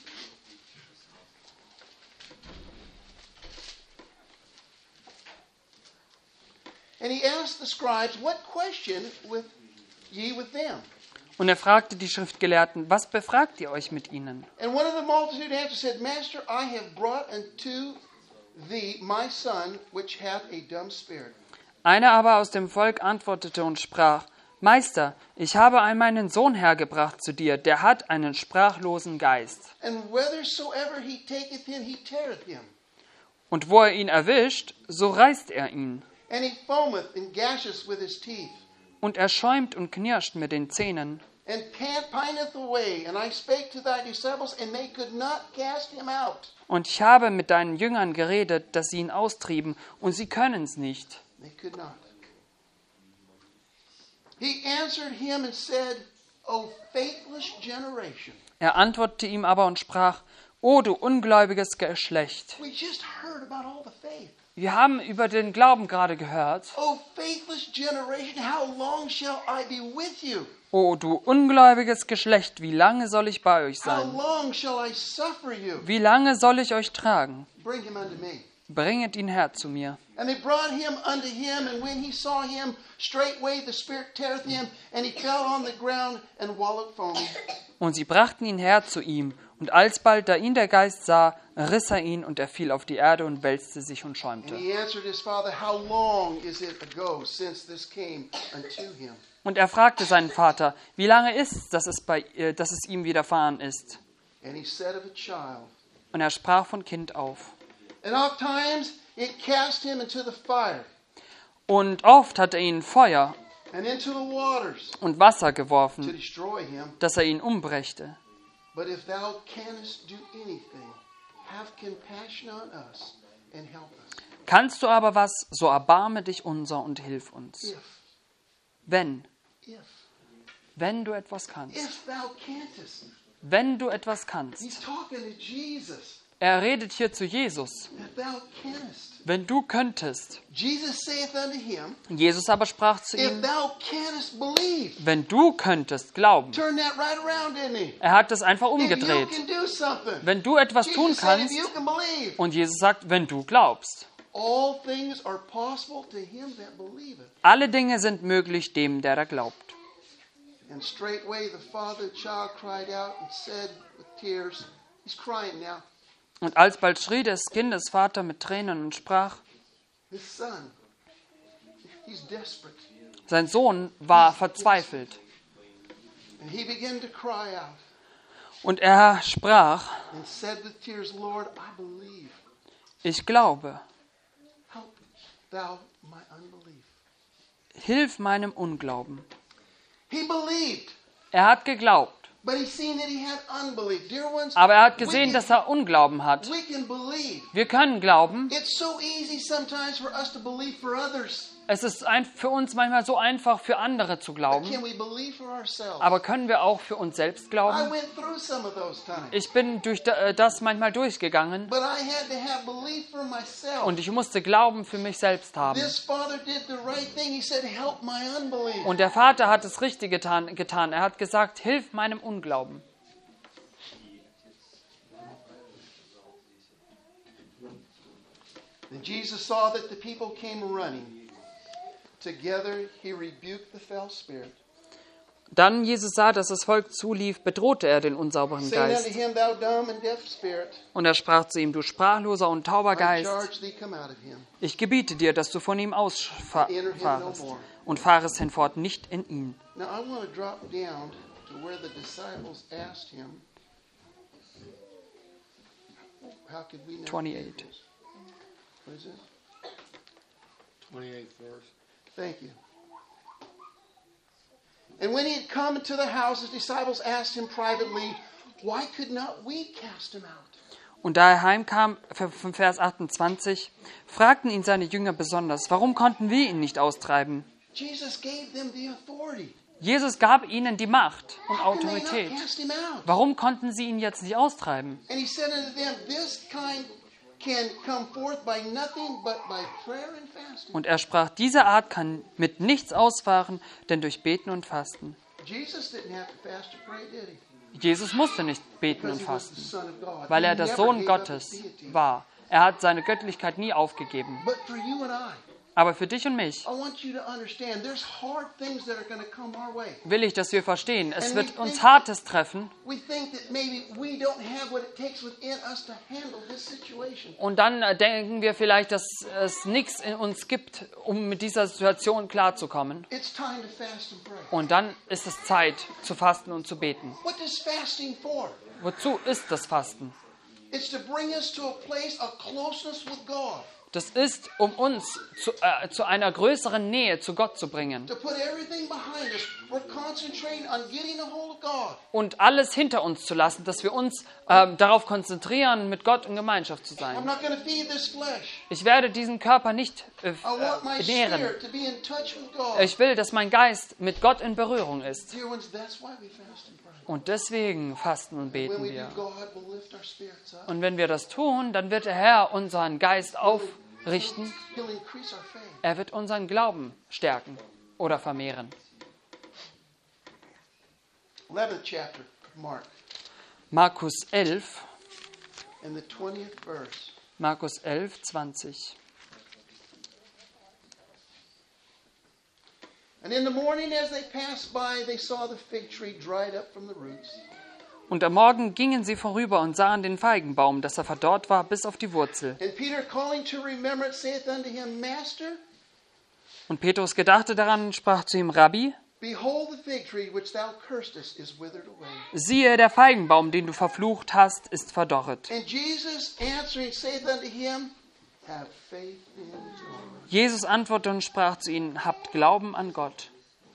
And he asked the scribes, what question ye with them? Und er fragte die Schriftgelehrten, was befragt ihr euch mit ihnen? And one of the multitude answered, said, Master, I have brought unto thee my son, which hath a dumb spirit. Einer aber aus dem Volk antwortete und sprach, Meister, ich habe meinen Sohn hergebracht zu dir, der hat einen sprachlosen Geist. And whithersoever he taketh him, he teareth him. Und wo er ihn erwischt, so reißt er ihn. And he foameth and gasheth with his teeth. Und er schäumt und knirscht mit den Zähnen. And pineth away. And I spake to thy disciples, and they could not cast him out. Und ich habe mit deinen Jüngern geredet, dass sie ihn austrieben, und sie können's nicht. They could not. He answered him and said, O faithless generation. Er antwortete ihm aber und sprach, O du ungläubiges Geschlecht. We just heard about all the faith. Wir haben über den Glauben gerade gehört. O faithless generation, how long shall I be with you? O du ungläubiges Geschlecht, wie lange soll ich bei euch How sein? long shall I suffer you? Wie lange soll ich euch tragen? Bring him unto me. Bringet ihn her zu mir. And they brought him unto him, and when he saw him, straightway the spirit teareth him, and he fell on the ground and wallowed foaming. Und sie brachten ihn her zu ihm, und alsbald, da ihn der Geist sah, riss er ihn, und er fiel auf die Erde und wälzte sich und And schäumte. he answered his father, How long is it ago since this came unto him? Und er fragte seinen Vater, wie lange ist es, dass es ihm widerfahren ist? And he said of a child. Und er sprach von Kind auf. And oft times it cast him into the fire, Und oft hat er ihn in Feuer and into the waters, und Wasser to geworfen, destroy him. dass er ihn umbrächte. But if thou canst do anything, have compassion on us and help us. Kannst du aber was, so erbarme dich unser und hilf uns. If Wenn du etwas kannst. thou canst. Wenn du etwas kannst. He's talking to Jesus. Er redet hier zu Jesus. If thou canst. Wenn du könntest. Jesus saith unto him, Jesus aber sprach zu if ihm, thou canst believe. wenn du könntest glauben. Turn that right around, didn't he? Er hat es einfach If you umgedreht. can do something. Wenn du etwas tun Jesus said, kannst, if you can believe. und Jesus sagt, wenn du glaubst. All things are possible to him that believeth. Alle Dinge sind möglich dem, der da glaubt. And straightway the father of the child cried out and said with tears, he's crying now, Und alsbald schrie des Kindes Vater mit Tränen und sprach, his son, he's desperate. sein Sohn war verzweifelt. And he began to cry out Und er sprach, and said with tears, Lord, I believe. ich glaube, Help thou my unbelief. hilf meinem Unglauben. He believed, Er hat geglaubt, but he seen that he had unbelief. Dear ones, aber er hat gesehen, dass er Unglauben hat. we can believe. Wir können glauben. It's so easy sometimes for us to believe for others. Es ist für uns manchmal so einfach, für andere zu But glauben. can we believe for ourselves? Aber können wir auch für uns selbst I glauben? went through some of those times. Ich bin durch das manchmal durchgegangen But I had to have belief for myself. und ich musste Glauben für mich selbst haben. This father did the right thing. He said, help my unbelief. Und der Vater hat das Richtige getan. Er hat gesagt, hilf meinem Unglauben. Then Jesus saw that the people came running. Together he rebuked the foul spirit. Dann Jesus sah, dass das Volk zulief, bedrohte er den unsauberen saying Geist. unto him, Thou dumb and deaf spirit, Und er sprach zu ihm, du sprachloser und tauber I Geist, charge thee, come out of him. ich gebiete dir, dass du von ihm ausfahrest und fahrest hinfort nicht in ihn. Now I want to drop down to where the disciples asked him, how could we know? 28. What is it? 28th verse. Thank you. And when he had come into the house, his disciples asked him privately, why could not we cast him out? Und da er heimkam, vom Vers 28, fragten ihn seine Jünger besonders, warum konnten wir ihn nicht austreiben? Jesus gave them the authority. Jesus gab ihnen die Macht und How can they not Autorität. cast him out? Warum konnten sie ihn jetzt nicht austreiben? And he said unto them, this kind can come forth by nothing but by prayer and fasting. Und er sprach, diese Art kann mit nichts ausfahren, denn durch Beten und Fasten. Jesus didn't have to fast or pray, did he? Jesus musste nicht beten und Because he was the fasten, Son of God. weil er He der never Sohn gave up Gottes his deity. war. Er hat seine Göttlichkeit nie aufgegeben. But for you and I Aber für dich und mich want you to understand there's hard things that are going to come our way. will ich, dass wir verstehen, es And wird we uns think- Hartes treffen. We think that maybe we don't have what it takes within us to handle this situation. Und dann denken wir vielleicht, dass es nichts in uns gibt, um mit dieser Situation klarzukommen. It's time to fast and pray. Und dann ist es Zeit, zu fasten und zu beten. What is fasting for? Wozu ist das Fasten? It's to bring us to a place of closeness with God. Das ist, um uns zu einer größeren Nähe zu Gott zu bringen. To put everything behind us. We're concentrating on getting a hold of God. Und alles hinter uns zu lassen, dass wir uns darauf konzentrieren, mit Gott in Gemeinschaft zu I'm sein. not going to feed this flesh. Ich werde diesen Körper nicht I want my nähren. spirit to be in touch with God. Ich will, dass mein Geist mit Gott in Berührung ist. Dear ones, that's why we fast and pray. Und deswegen fasten und When beten we wir. do, God will lift our spirits up. Und wenn wir das tun, dann wird der Herr unseren Geist aufrichten. He'll increase our faith. Er wird unseren Glauben stärken oder vermehren. 11th chapter of Mark Markus 11, in the 20th verse. Markus 11, 20. And in the morning as they passed by, they saw the fig tree dried up from the roots. Und am Morgen gingen sie vorüber und sahen den Feigenbaum, dass er verdorrt war bis auf die Wurzel. And Peter, calling to remembrance, saith unto him, Master, Und Petrus gedachte daran und sprach zu ihm, Rabbi, behold, the fig tree which thou cursedest is withered away. siehe, der Feigenbaum, den du verflucht hast, ist verdorret. And Jesus answering saith unto him, have faith in God. Jesus antwortete und sprach zu ihnen, habt Glauben an Gott.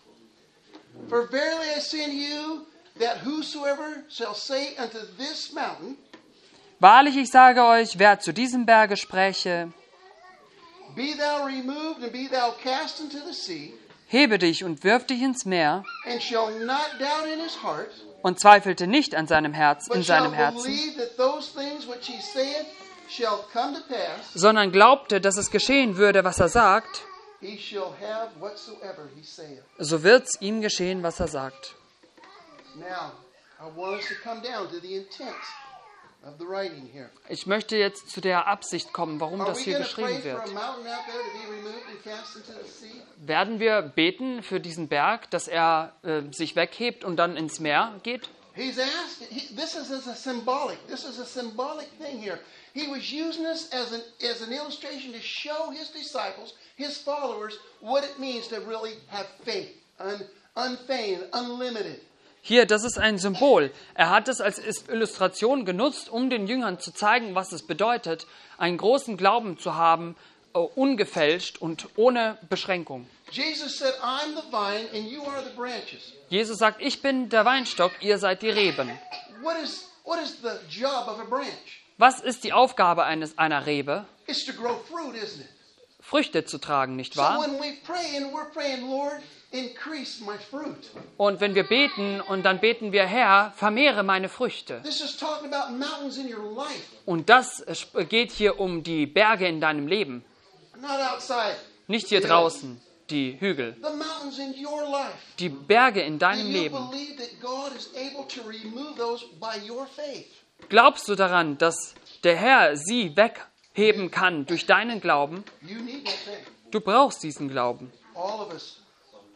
For verily I say unto you, that whosoever shall say unto this mountain, Wahrlich, ich sage euch, wer zu diesem Berge spräche, be thou removed and be thou cast into the sea, hebe dich und wirf dich ins Meer, and shall not doubt in his heart, und zweifelte nicht an seinem Herz, in but shall seinem Herzen, believe that those things which he saith shall come to pass, sondern glaubte, dass es geschehen würde, was er sagt, he shall have whatsoever he saith. so wird's ihm geschehen, was er sagt. Now, I want us to come down to the intent of the writing here. Ich möchte jetzt zu der Absicht kommen, warum Are das we hier going to pray geschrieben for a wird. mountain out there to be removed and cast into the sea? Werden wir beten für diesen Berg, dass er sich weghebt und dann ins Meer geht? He's asked, this is a symbolic thing here. He was using this as an illustration to show his disciples, his followers, what it means to really have faith, unfeigned, unlimited. Hier, das ist ein Symbol. Er hat es als Illustration genutzt, um den Jüngern zu zeigen, was es bedeutet, einen großen Glauben zu haben, ungefälscht und ohne Beschränkung. Jesus said, I'm the vine and you are the branches. Jesus sagt, ich bin der Weinstock, ihr seid die Reben. What is the job of a branch? Was ist die Aufgabe einer Rebe? It's to grow fruit, isn't it? Früchte zu tragen, nicht So wahr? when we pray and we're praying, Lord, increase my fruit. Und wenn wir beten und dann beten wir, Herr, vermehre meine Früchte. This is talking about mountains in your life, Und das geht hier um die Berge in deinem Leben, not outside. nicht hier draußen, die Hügel. The mountains in your life. Die Berge in Do deinem you Leben. believe that God is able to remove those by your faith? Glaubst du daran, dass der Herr sie wegheben kann durch deinen Glauben? You need that faith. Du brauchst diesen Glauben. All of us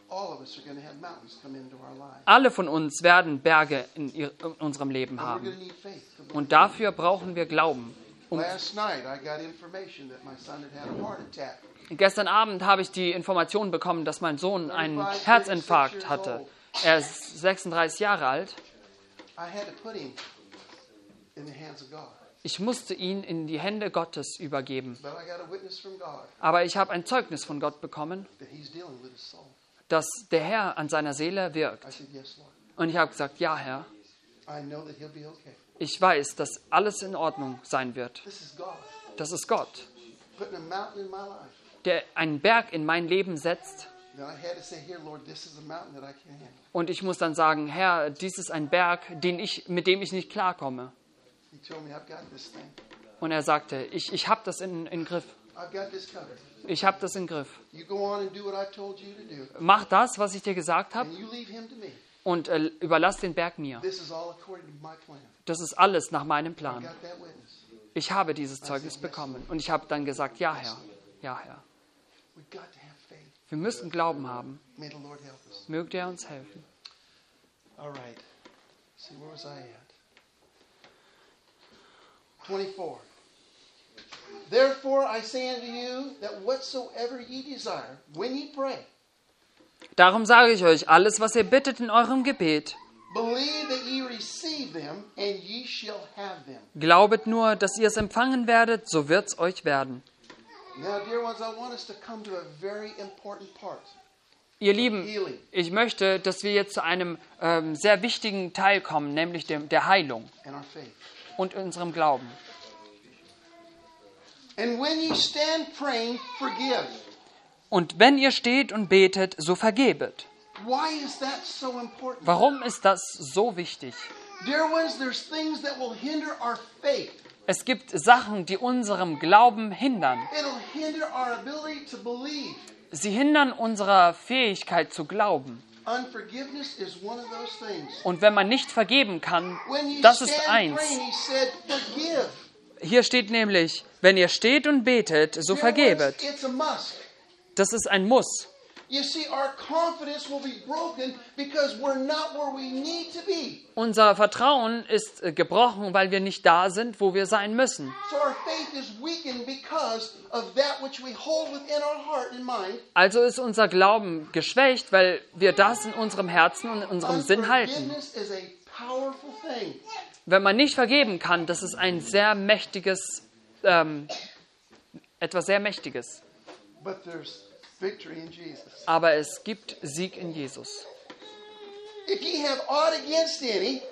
all of us are going to have mountains come into our lives. Alle von uns werden Berge in unserem Leben And we're haben. going to need faith to believe. Und dafür brauchen wir Glauben. Last night I got information that my son had a heart attack. Gestern Abend habe ich die Information bekommen, dass mein Sohn einen Herzinfarkt hatte. Er ist 36 Jahre alt. I had to put him in the hands of God. Ich musste ihn in die Hände Gottes übergeben. But I got a witness from God Aber ich habe ein Zeugnis von Gott bekommen, that he's dealing with his soul. dass der Herr an seiner Seele I wirkt. said, yes, Lord. Und ich habe gesagt, ja Herr, I know that he'll be okay. ich weiß, dass alles in Ordnung sein wird. This is God Das ist Gott, putting a mountain in my life. der einen Berg in mein Leben setzt. Then I had to say, here, Lord, this is a mountain that I can't handle. Und ich muss dann sagen, Herr, dies ist ein Berg, mit dem ich nicht klarkomme. He told me, I've got this thing. Und er sagte, ich habe das in Griff. I've got this covered. Ich habe das in Griff. You go on and do what I told you to do. Mach das, was ich dir gesagt habe, And you leave him to me. und überlass den Berg mir. This is all according to my plan. Das ist alles nach meinem I Plan. got that witness. Ich habe dieses Zeugnis bekommen. Und ich habe dann gesagt, ja Herr, ja Herr. We've got to have faith. Wir müssen Glauben haben. May the Lord help us. Möge er uns helfen. All right. See, where was I at? 24. Therefore I say unto you that whatsoever ye desire, when ye pray, Darum sage ich euch, alles, was ihr bittet in eurem Gebet, believe that ye receive them, and ye shall have them. glaubet nur, dass ihr es empfangen werdet, so wird's euch werden. Now, dear ones, I want us to come to a very important part. Ihr Lieben, Healing. ich möchte, dass wir jetzt zu einem sehr wichtigen Teil kommen, nämlich der Heilung And our faith. und unserem Glauben. And when ye stand praying, forgive. Und wenn ihr steht und betet, so vergebet. Why is that so important? Warum ist das so wichtig? Dear ones, there's things that will hinder our faith. Es gibt Sachen, die unserem Glauben hindern. It'll hinder our ability to believe. Sie hindern unsere Fähigkeit zu glauben. Unforgiveness is one of those things. Und wenn man nicht vergeben kann, When you das ist stand eins. praying, he said, forgive. Hier steht nämlich, wenn ihr steht und betet, so Dear vergebet. ones, it's a must. Das ist ein Muss. You see, our confidence will be broken because we're not where we need to be. Unser Vertrauen ist gebrochen, weil wir nicht da sind, wo wir sein müssen. So our faith is weakened because of that which we hold within our heart and mind. Also ist unser Glauben geschwächt, weil wir das in unserem Herzen und in unserem Sinn halten. Unforgiveness is a powerful thing. Wenn man nicht vergeben kann, das ist ein sehr mächtiges, etwas sehr Mächtiges. But there's victory in Jesus. Aber es gibt Sieg in Jesus. If ye have aught against any,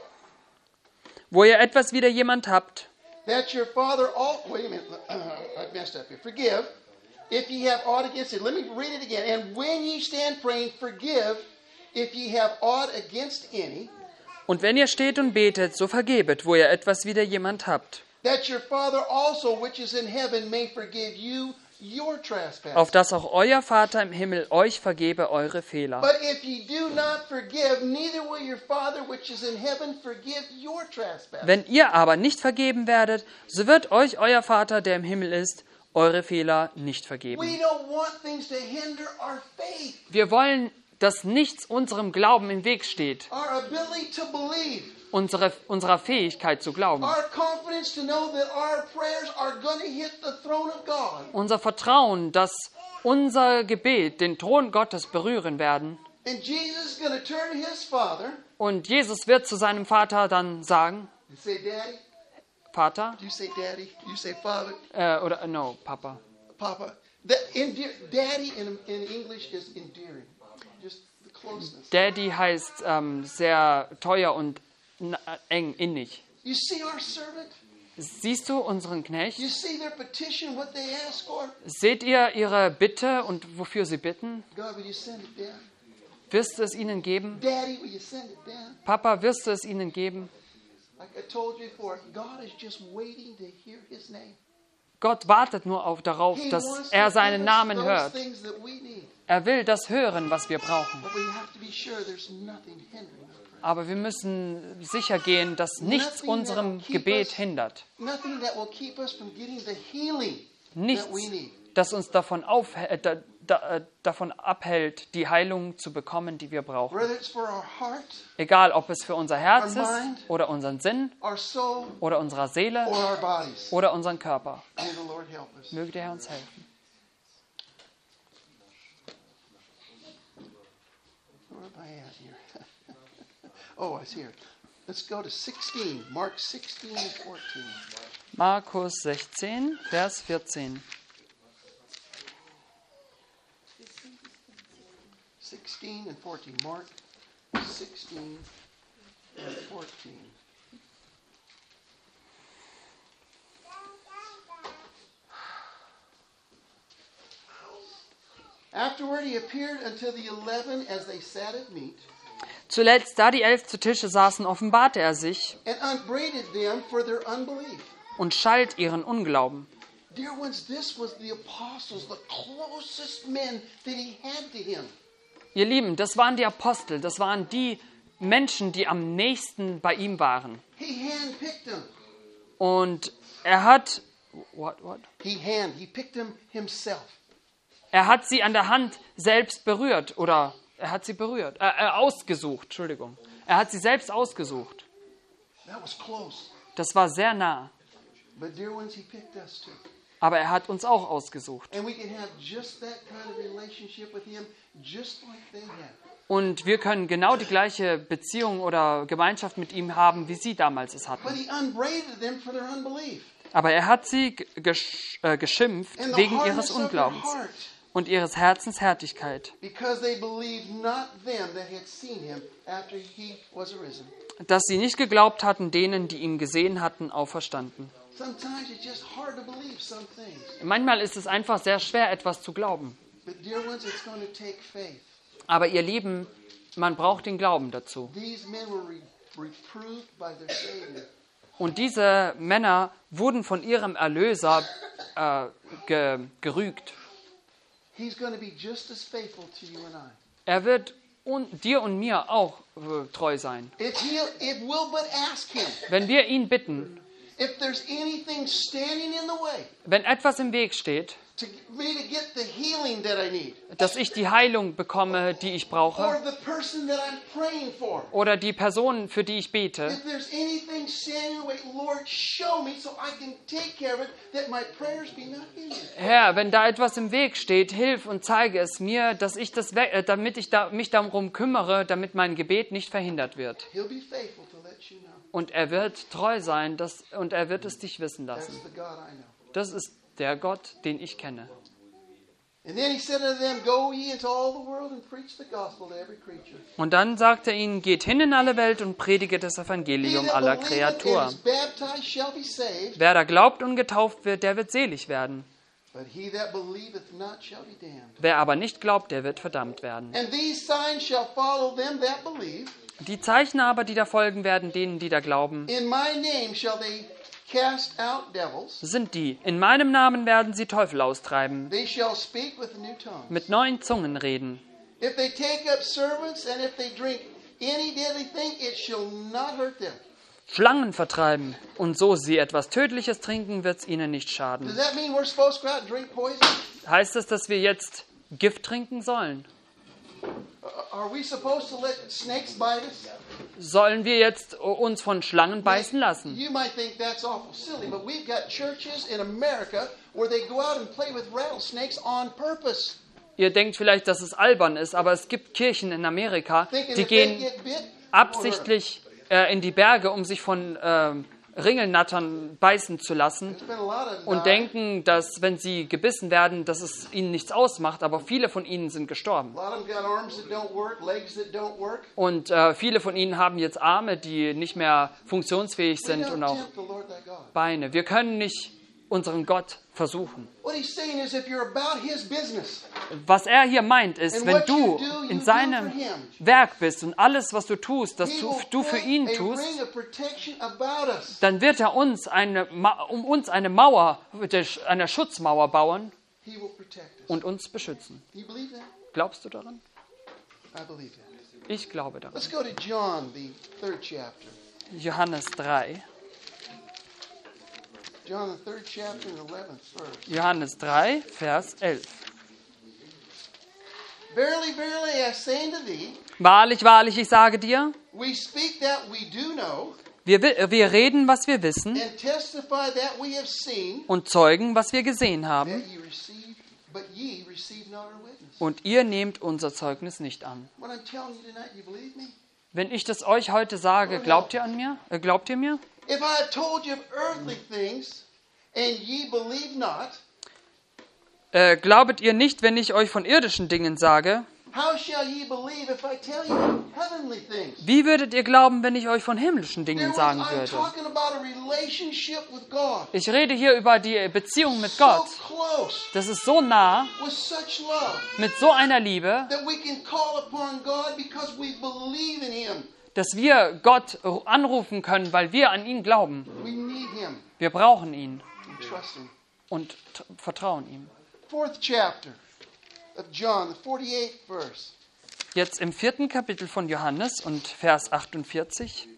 Wo ihr etwas wider jemand habt, that your father all wait a minute, I messed up here. Forgive. If ye have aught against it. Let me read it again. And when ye stand praying, forgive if ye have aught against any, und wenn ihr steht und betet, so vergebet, wo ihr etwas wider jemand habt, that your Father also which is in heaven may forgive you your trespasses. auf dass auch euer Vater im Himmel euch vergebe eure Fehler. But if ye do not forgive, neither will your Father which is in heaven forgive your trespasses. Wenn ihr aber nicht vergeben werdet, so wird euch euer Vater, der im Himmel ist, eure Fehler nicht vergeben. We don't want things to hinder our faith, Wir wollen, dass nichts unserem Glauben im Weg steht, our ability to believe, unserer Fähigkeit zu glauben. our confidence to know that our prayers are going to hit the throne of God. Unser Vertrauen, dass unser Gebet den Thron Gottes berühren werden. And Jesus is going to turn to his Father Und Jesus wird zu seinem Vater dann sagen, and say, Daddy. Vater, You say Daddy. You say Father. Papa. Papa. Daddy in English is endearing. Just the closeness. Daddy heißt sehr teuer und eng, innig. You see our servant? Siehst du unseren Knecht? You see their petition, what they ask for? Seht ihr ihre Bitte und wofür sie bitten? God, will you send it down? Wirst du es ihnen geben? Daddy, will you send it down? Papa, wirst du es ihnen geben? Like I told you before, God is just waiting to hear his name. Gott wartet nur darauf, He dass wants er to seinen give us Namen those hört. things that we need. Er will das hören, was wir brauchen. But we have to be sure there's nothing hindering our prayer. Aber wir müssen sicher gehen, dass nichts unserem Gebet hindert. Nothing that will keep us from getting the healing Nichts, that we need. das uns davon davon abhält, die Heilung zu bekommen, die wir brauchen. Whether it's for our heart, Egal, ob es für unser Herz our ist mind, oder unseren Sinn our soul, oder unserer Seele or our bodies. oder unseren Körper. May the Lord help us. Möge der Herr uns helfen. Where am I at here? Oh, I see here. Let's go to 16. Mark 16 and 14. Markus 16, Vers 14. 16 and 14. Mark 16 and 14. Afterward he appeared unto the 11 as they sat at meat, Zuletzt, da die 11 zu Tische saßen, offenbarte er sich and upbraided them for their unbelief. und schalt ihren Unglauben. Dear ones, this was the apostles, the closest men that he had to him. Ihr Lieben, das waren die Apostel, das waren die Menschen, die am nächsten bei ihm waren. He handpicked them. Und er hat, He picked them himself. er hat sie an der Hand selbst berührt oder er hat sie ausgesucht, Entschuldigung. Er hat sie selbst ausgesucht. That was close. Das war sehr nah. But dear ones, he picked us too. Aber er hat uns auch ausgesucht. And we can have just that kind of relationship with him, just like they had. Und wir können genau die gleiche Beziehung oder Gemeinschaft mit ihm haben, wie sie damals es But hatten. he upbraided them for their unbelief. Aber er hat sie geschimpft And the wegen ihres hardness of their Unglaubens heart, und ihres Herzens Härtigkeit, because they believed not them that had seen him after he was arisen. dass sie nicht geglaubt hatten, denen, die ihn gesehen hatten, auferstanden. Sometimes it's just hard to believe some things. Manchmal ist es einfach sehr schwer, etwas zu glauben. But dear ones, it's going to take faith. Aber ihr Lieben, man braucht den Glauben dazu. These men were reproved by their Savior. Und diese Männer wurden von ihrem Erlöser gerügt. He's going to be just as faithful to you and I. Er wird dir und mir auch treu sein. If we'll but ask him, Wenn wir ihn bitten, if there's anything standing in the way wenn etwas im Weg steht, to me to get the healing that I need, dass ich die Heilung bekomme, die ich or brauche, the person that I'm praying for, oder die Person, für die ich bete, if there's anything standing in the way, Lord, show me so I can take care of it, that my prayers be not hindered. Herr, wenn da etwas im Weg steht, hilf und zeige es mir, dass ich damit ich mich darum kümmere, damit mein Gebet nicht verhindert wird. He'll be faithful to let you know. Und er wird treu sein und er wird es dich wissen That's lassen. the God I know. Das ist der Gott, den ich kenne. And then he said unto them, Go ye into all the world and preach the gospel to every creature. Und dann sagt er ihnen, geht hin in alle Welt und predige das He Evangelium that aller believeth and Kreatur. is baptized shall be saved, Wer da glaubt und getauft wird, der wird selig werden. but he that believeth not shall be damned. Wer aber nicht glaubt, der wird verdammt werden. And these signs shall follow them that believe. Die Zeichen aber, die da folgen werden, denen, die da glauben, In my name shall they cast out devils. sind die. In meinem Namen werden sie Teufel austreiben, They shall speak with new tongues. mit neuen Zungen reden. If they take up serpents and if they drink any deadly thing, it shall not hurt them. Schlangen vertreiben. Und so sie etwas Tödliches trinken, wird's ihnen nicht Does schaden. that mean we're supposed to go out and drink poison? Heißt es, dass wir jetzt Gift trinken sollen? Are we supposed to let snakes bite us? Sollen wir jetzt uns von Schlangen beißen lassen? You might think that's awful silly, but we've got churches in America where they go out and play with rattlesnakes on purpose. Ihr denkt vielleicht, dass es albern ist, aber es gibt Kirchen in Amerika, Thinking die if they gehen get bit, absichtlich in die Berge, um sich von Ringelnattern beißen zu lassen there's been a lot of them und die. denken, dass wenn sie gebissen werden, dass es ihnen nichts ausmacht, aber viele von ihnen sind gestorben. A lot of them got arms that don't work, legs that don't work. Und viele von ihnen haben jetzt Arme, die nicht mehr funktionsfähig We sind don't und auch tempt the Lord thy God. Beine. Wir können nicht unseren Gott versuchen. What he's saying is, if you're about his business, Was er hier meint, ist, And wenn what du you do, you in do seinem for him. Werk bist und alles, was du tust, dass he du will für put ihn a tust, ring of protection about us. dann wird er uns um uns eine Mauer, eine Schutzmauer bauen He will protect us. und uns beschützen. Do you believe that? Glaubst du daran? I believe that. Ich glaube daran. Let's go to John, the 3rd chapter. Johannes 3. John, the 3rd chapter, and 11th verse. Johannes 3, Vers 11. Verily, verily, I say unto thee, Wahrlich, wahrlich, ich sage dir, we speak that we do know, wir reden, was wir wissen, and testify that we have seen, und zeugen, was wir gesehen haben, but ye receive not our witness. und ihr nehmt unser Zeugnis nicht an. What I'm telling you tonight, you believe me? Wenn ich das euch heute sage, glaubt ihr mir? If I have told you of earthly things, and ye believe not, Glaubet ihr nicht, wenn ich euch von irdischen Dingen sage? how shall ye believe if I tell you heavenly things? Wie würdet ihr glauben, wenn ich euch von himmlischen Dingen sagen I'm würde? talking about a relationship with God. Ich rede hier über die Beziehung mit So Gott. close, Das ist so nah, with such love, mit so einer Liebe, that we can call upon God because we believe in Him. dass wir Gott anrufen können, weil wir an ihn glauben. We need Him Wir brauchen ihn and trust Him. und vertrauen ihm. 4th chapter of John, the 48th verse. Jetzt im 4. Kapitel von Johannes und Vers 48.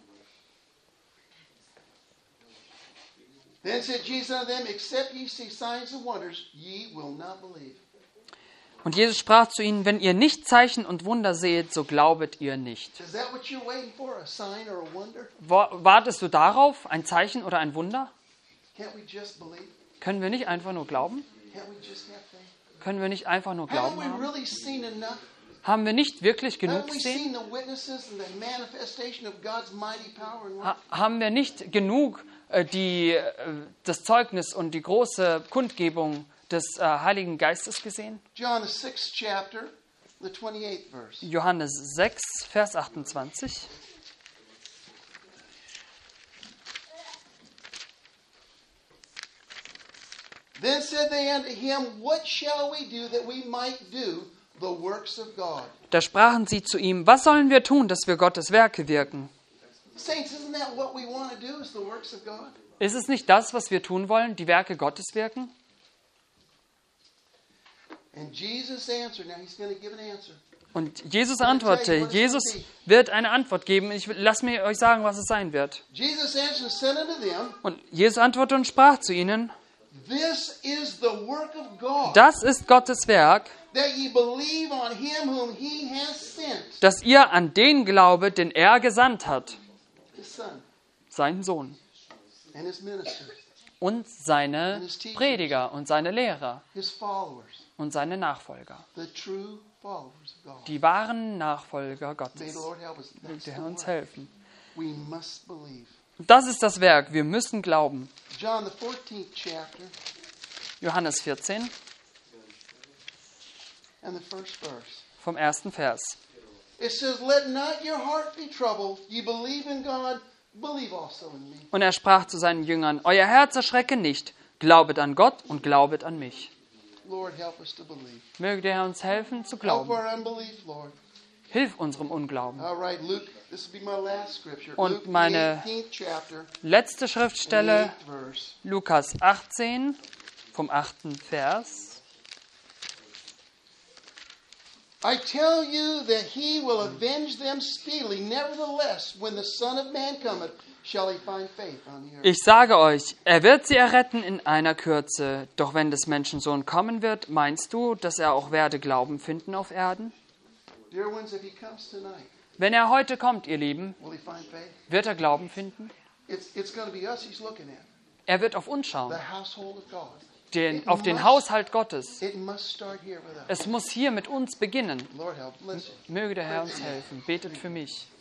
Then said Jesus unto them, except ye see signs and wonders, ye will not believe. Und Jesus sprach zu ihnen, wenn ihr nicht Zeichen und Wunder seht, so glaubet ihr nicht. Is that what you're waiting for, a sign or a wonder? Wartest du darauf, ein Zeichen oder ein Wunder? Can't we just believe? Können wir nicht einfach nur glauben? Can't we just have faith? Können wir nicht einfach nur Haven't Glauben we haben? really seen enough? Haben wir nicht wirklich genug Haven't we gesehen? seen the witnesses and the manifestation of God's mighty power and love? Haben wir nicht genug das Zeugnis und die große Kundgebung des Heiligen Geistes gesehen? John, the 6th chapter, the 28th verse. Johannes 6, Vers 28. Then said they unto him, what shall we do that we might do the works of God? Da sprachen sie zu ihm, was sollen wir tun, dass wir Gottes Werke wirken? Saints, isn't that what we want to do, is the works of God? Ist es nicht das, was wir tun wollen, die Werke Gottes wirken? And Jesus answered, now he's going to give an answer. Und Jesus antwortete, Jesus wird eine Antwort geben. Lasst mir euch sagen, was es sein wird. Jesus answered and said unto them, Und Jesus antwortete und sprach zu ihnen, this is the work of God, das ist Gottes Werk, that ye believe on him whom he has sent, dass ihr an den glaubet, den er gesandt hat, his son, seinen Sohn, and his ministers, und seine Prediger und seine Lehrer his followers, und seine Nachfolger, the true followers of God. die wahren Nachfolger May the Gottes. Lord help us. Möge That's der the Herr uns work. helfen. We must believe. Das ist das Werk. Wir müssen glauben. John, the 14th chapter, Johannes 14 and the first verse. vom ersten Vers. It says, let not your heart be troubled. Ye believe in God, believe also in me. Und er sprach zu seinen Jüngern, euer Herz erschrecke nicht, glaubet an Gott und glaubet an mich. Lord, help us to believe. Möge der Herr uns helfen zu Help glauben. our unbelief, Lord. Hilf unserem Unglauben. All right, Luke, this will be my last scripture. Und Luke, meine the 18th chapter, Letzte and the Schriftstelle, 8th verse. Lukas 18 vom 8. Vers. I tell you that he will avenge them speedily. Nevertheless, when the Son of Man cometh, shall he find faith on the earth. Ich sage euch, er wird sie erretten in einer Kürze. Doch wenn des Menschensohn kommen wird, meinst du, dass er auch werde Glauben finden auf Erden? Dear ones, if he comes tonight, Wenn er heute kommt, ihr Lieben, will he find faith? wird er Glauben finden? It's going to be us he's looking at. Er wird auf uns schauen, The household of God. auf den Haushalt Gottes. It must start here with us. Es muss hier mit uns beginnen. Lord help. Listen. Möge der Herr uns helfen. Betet für mich.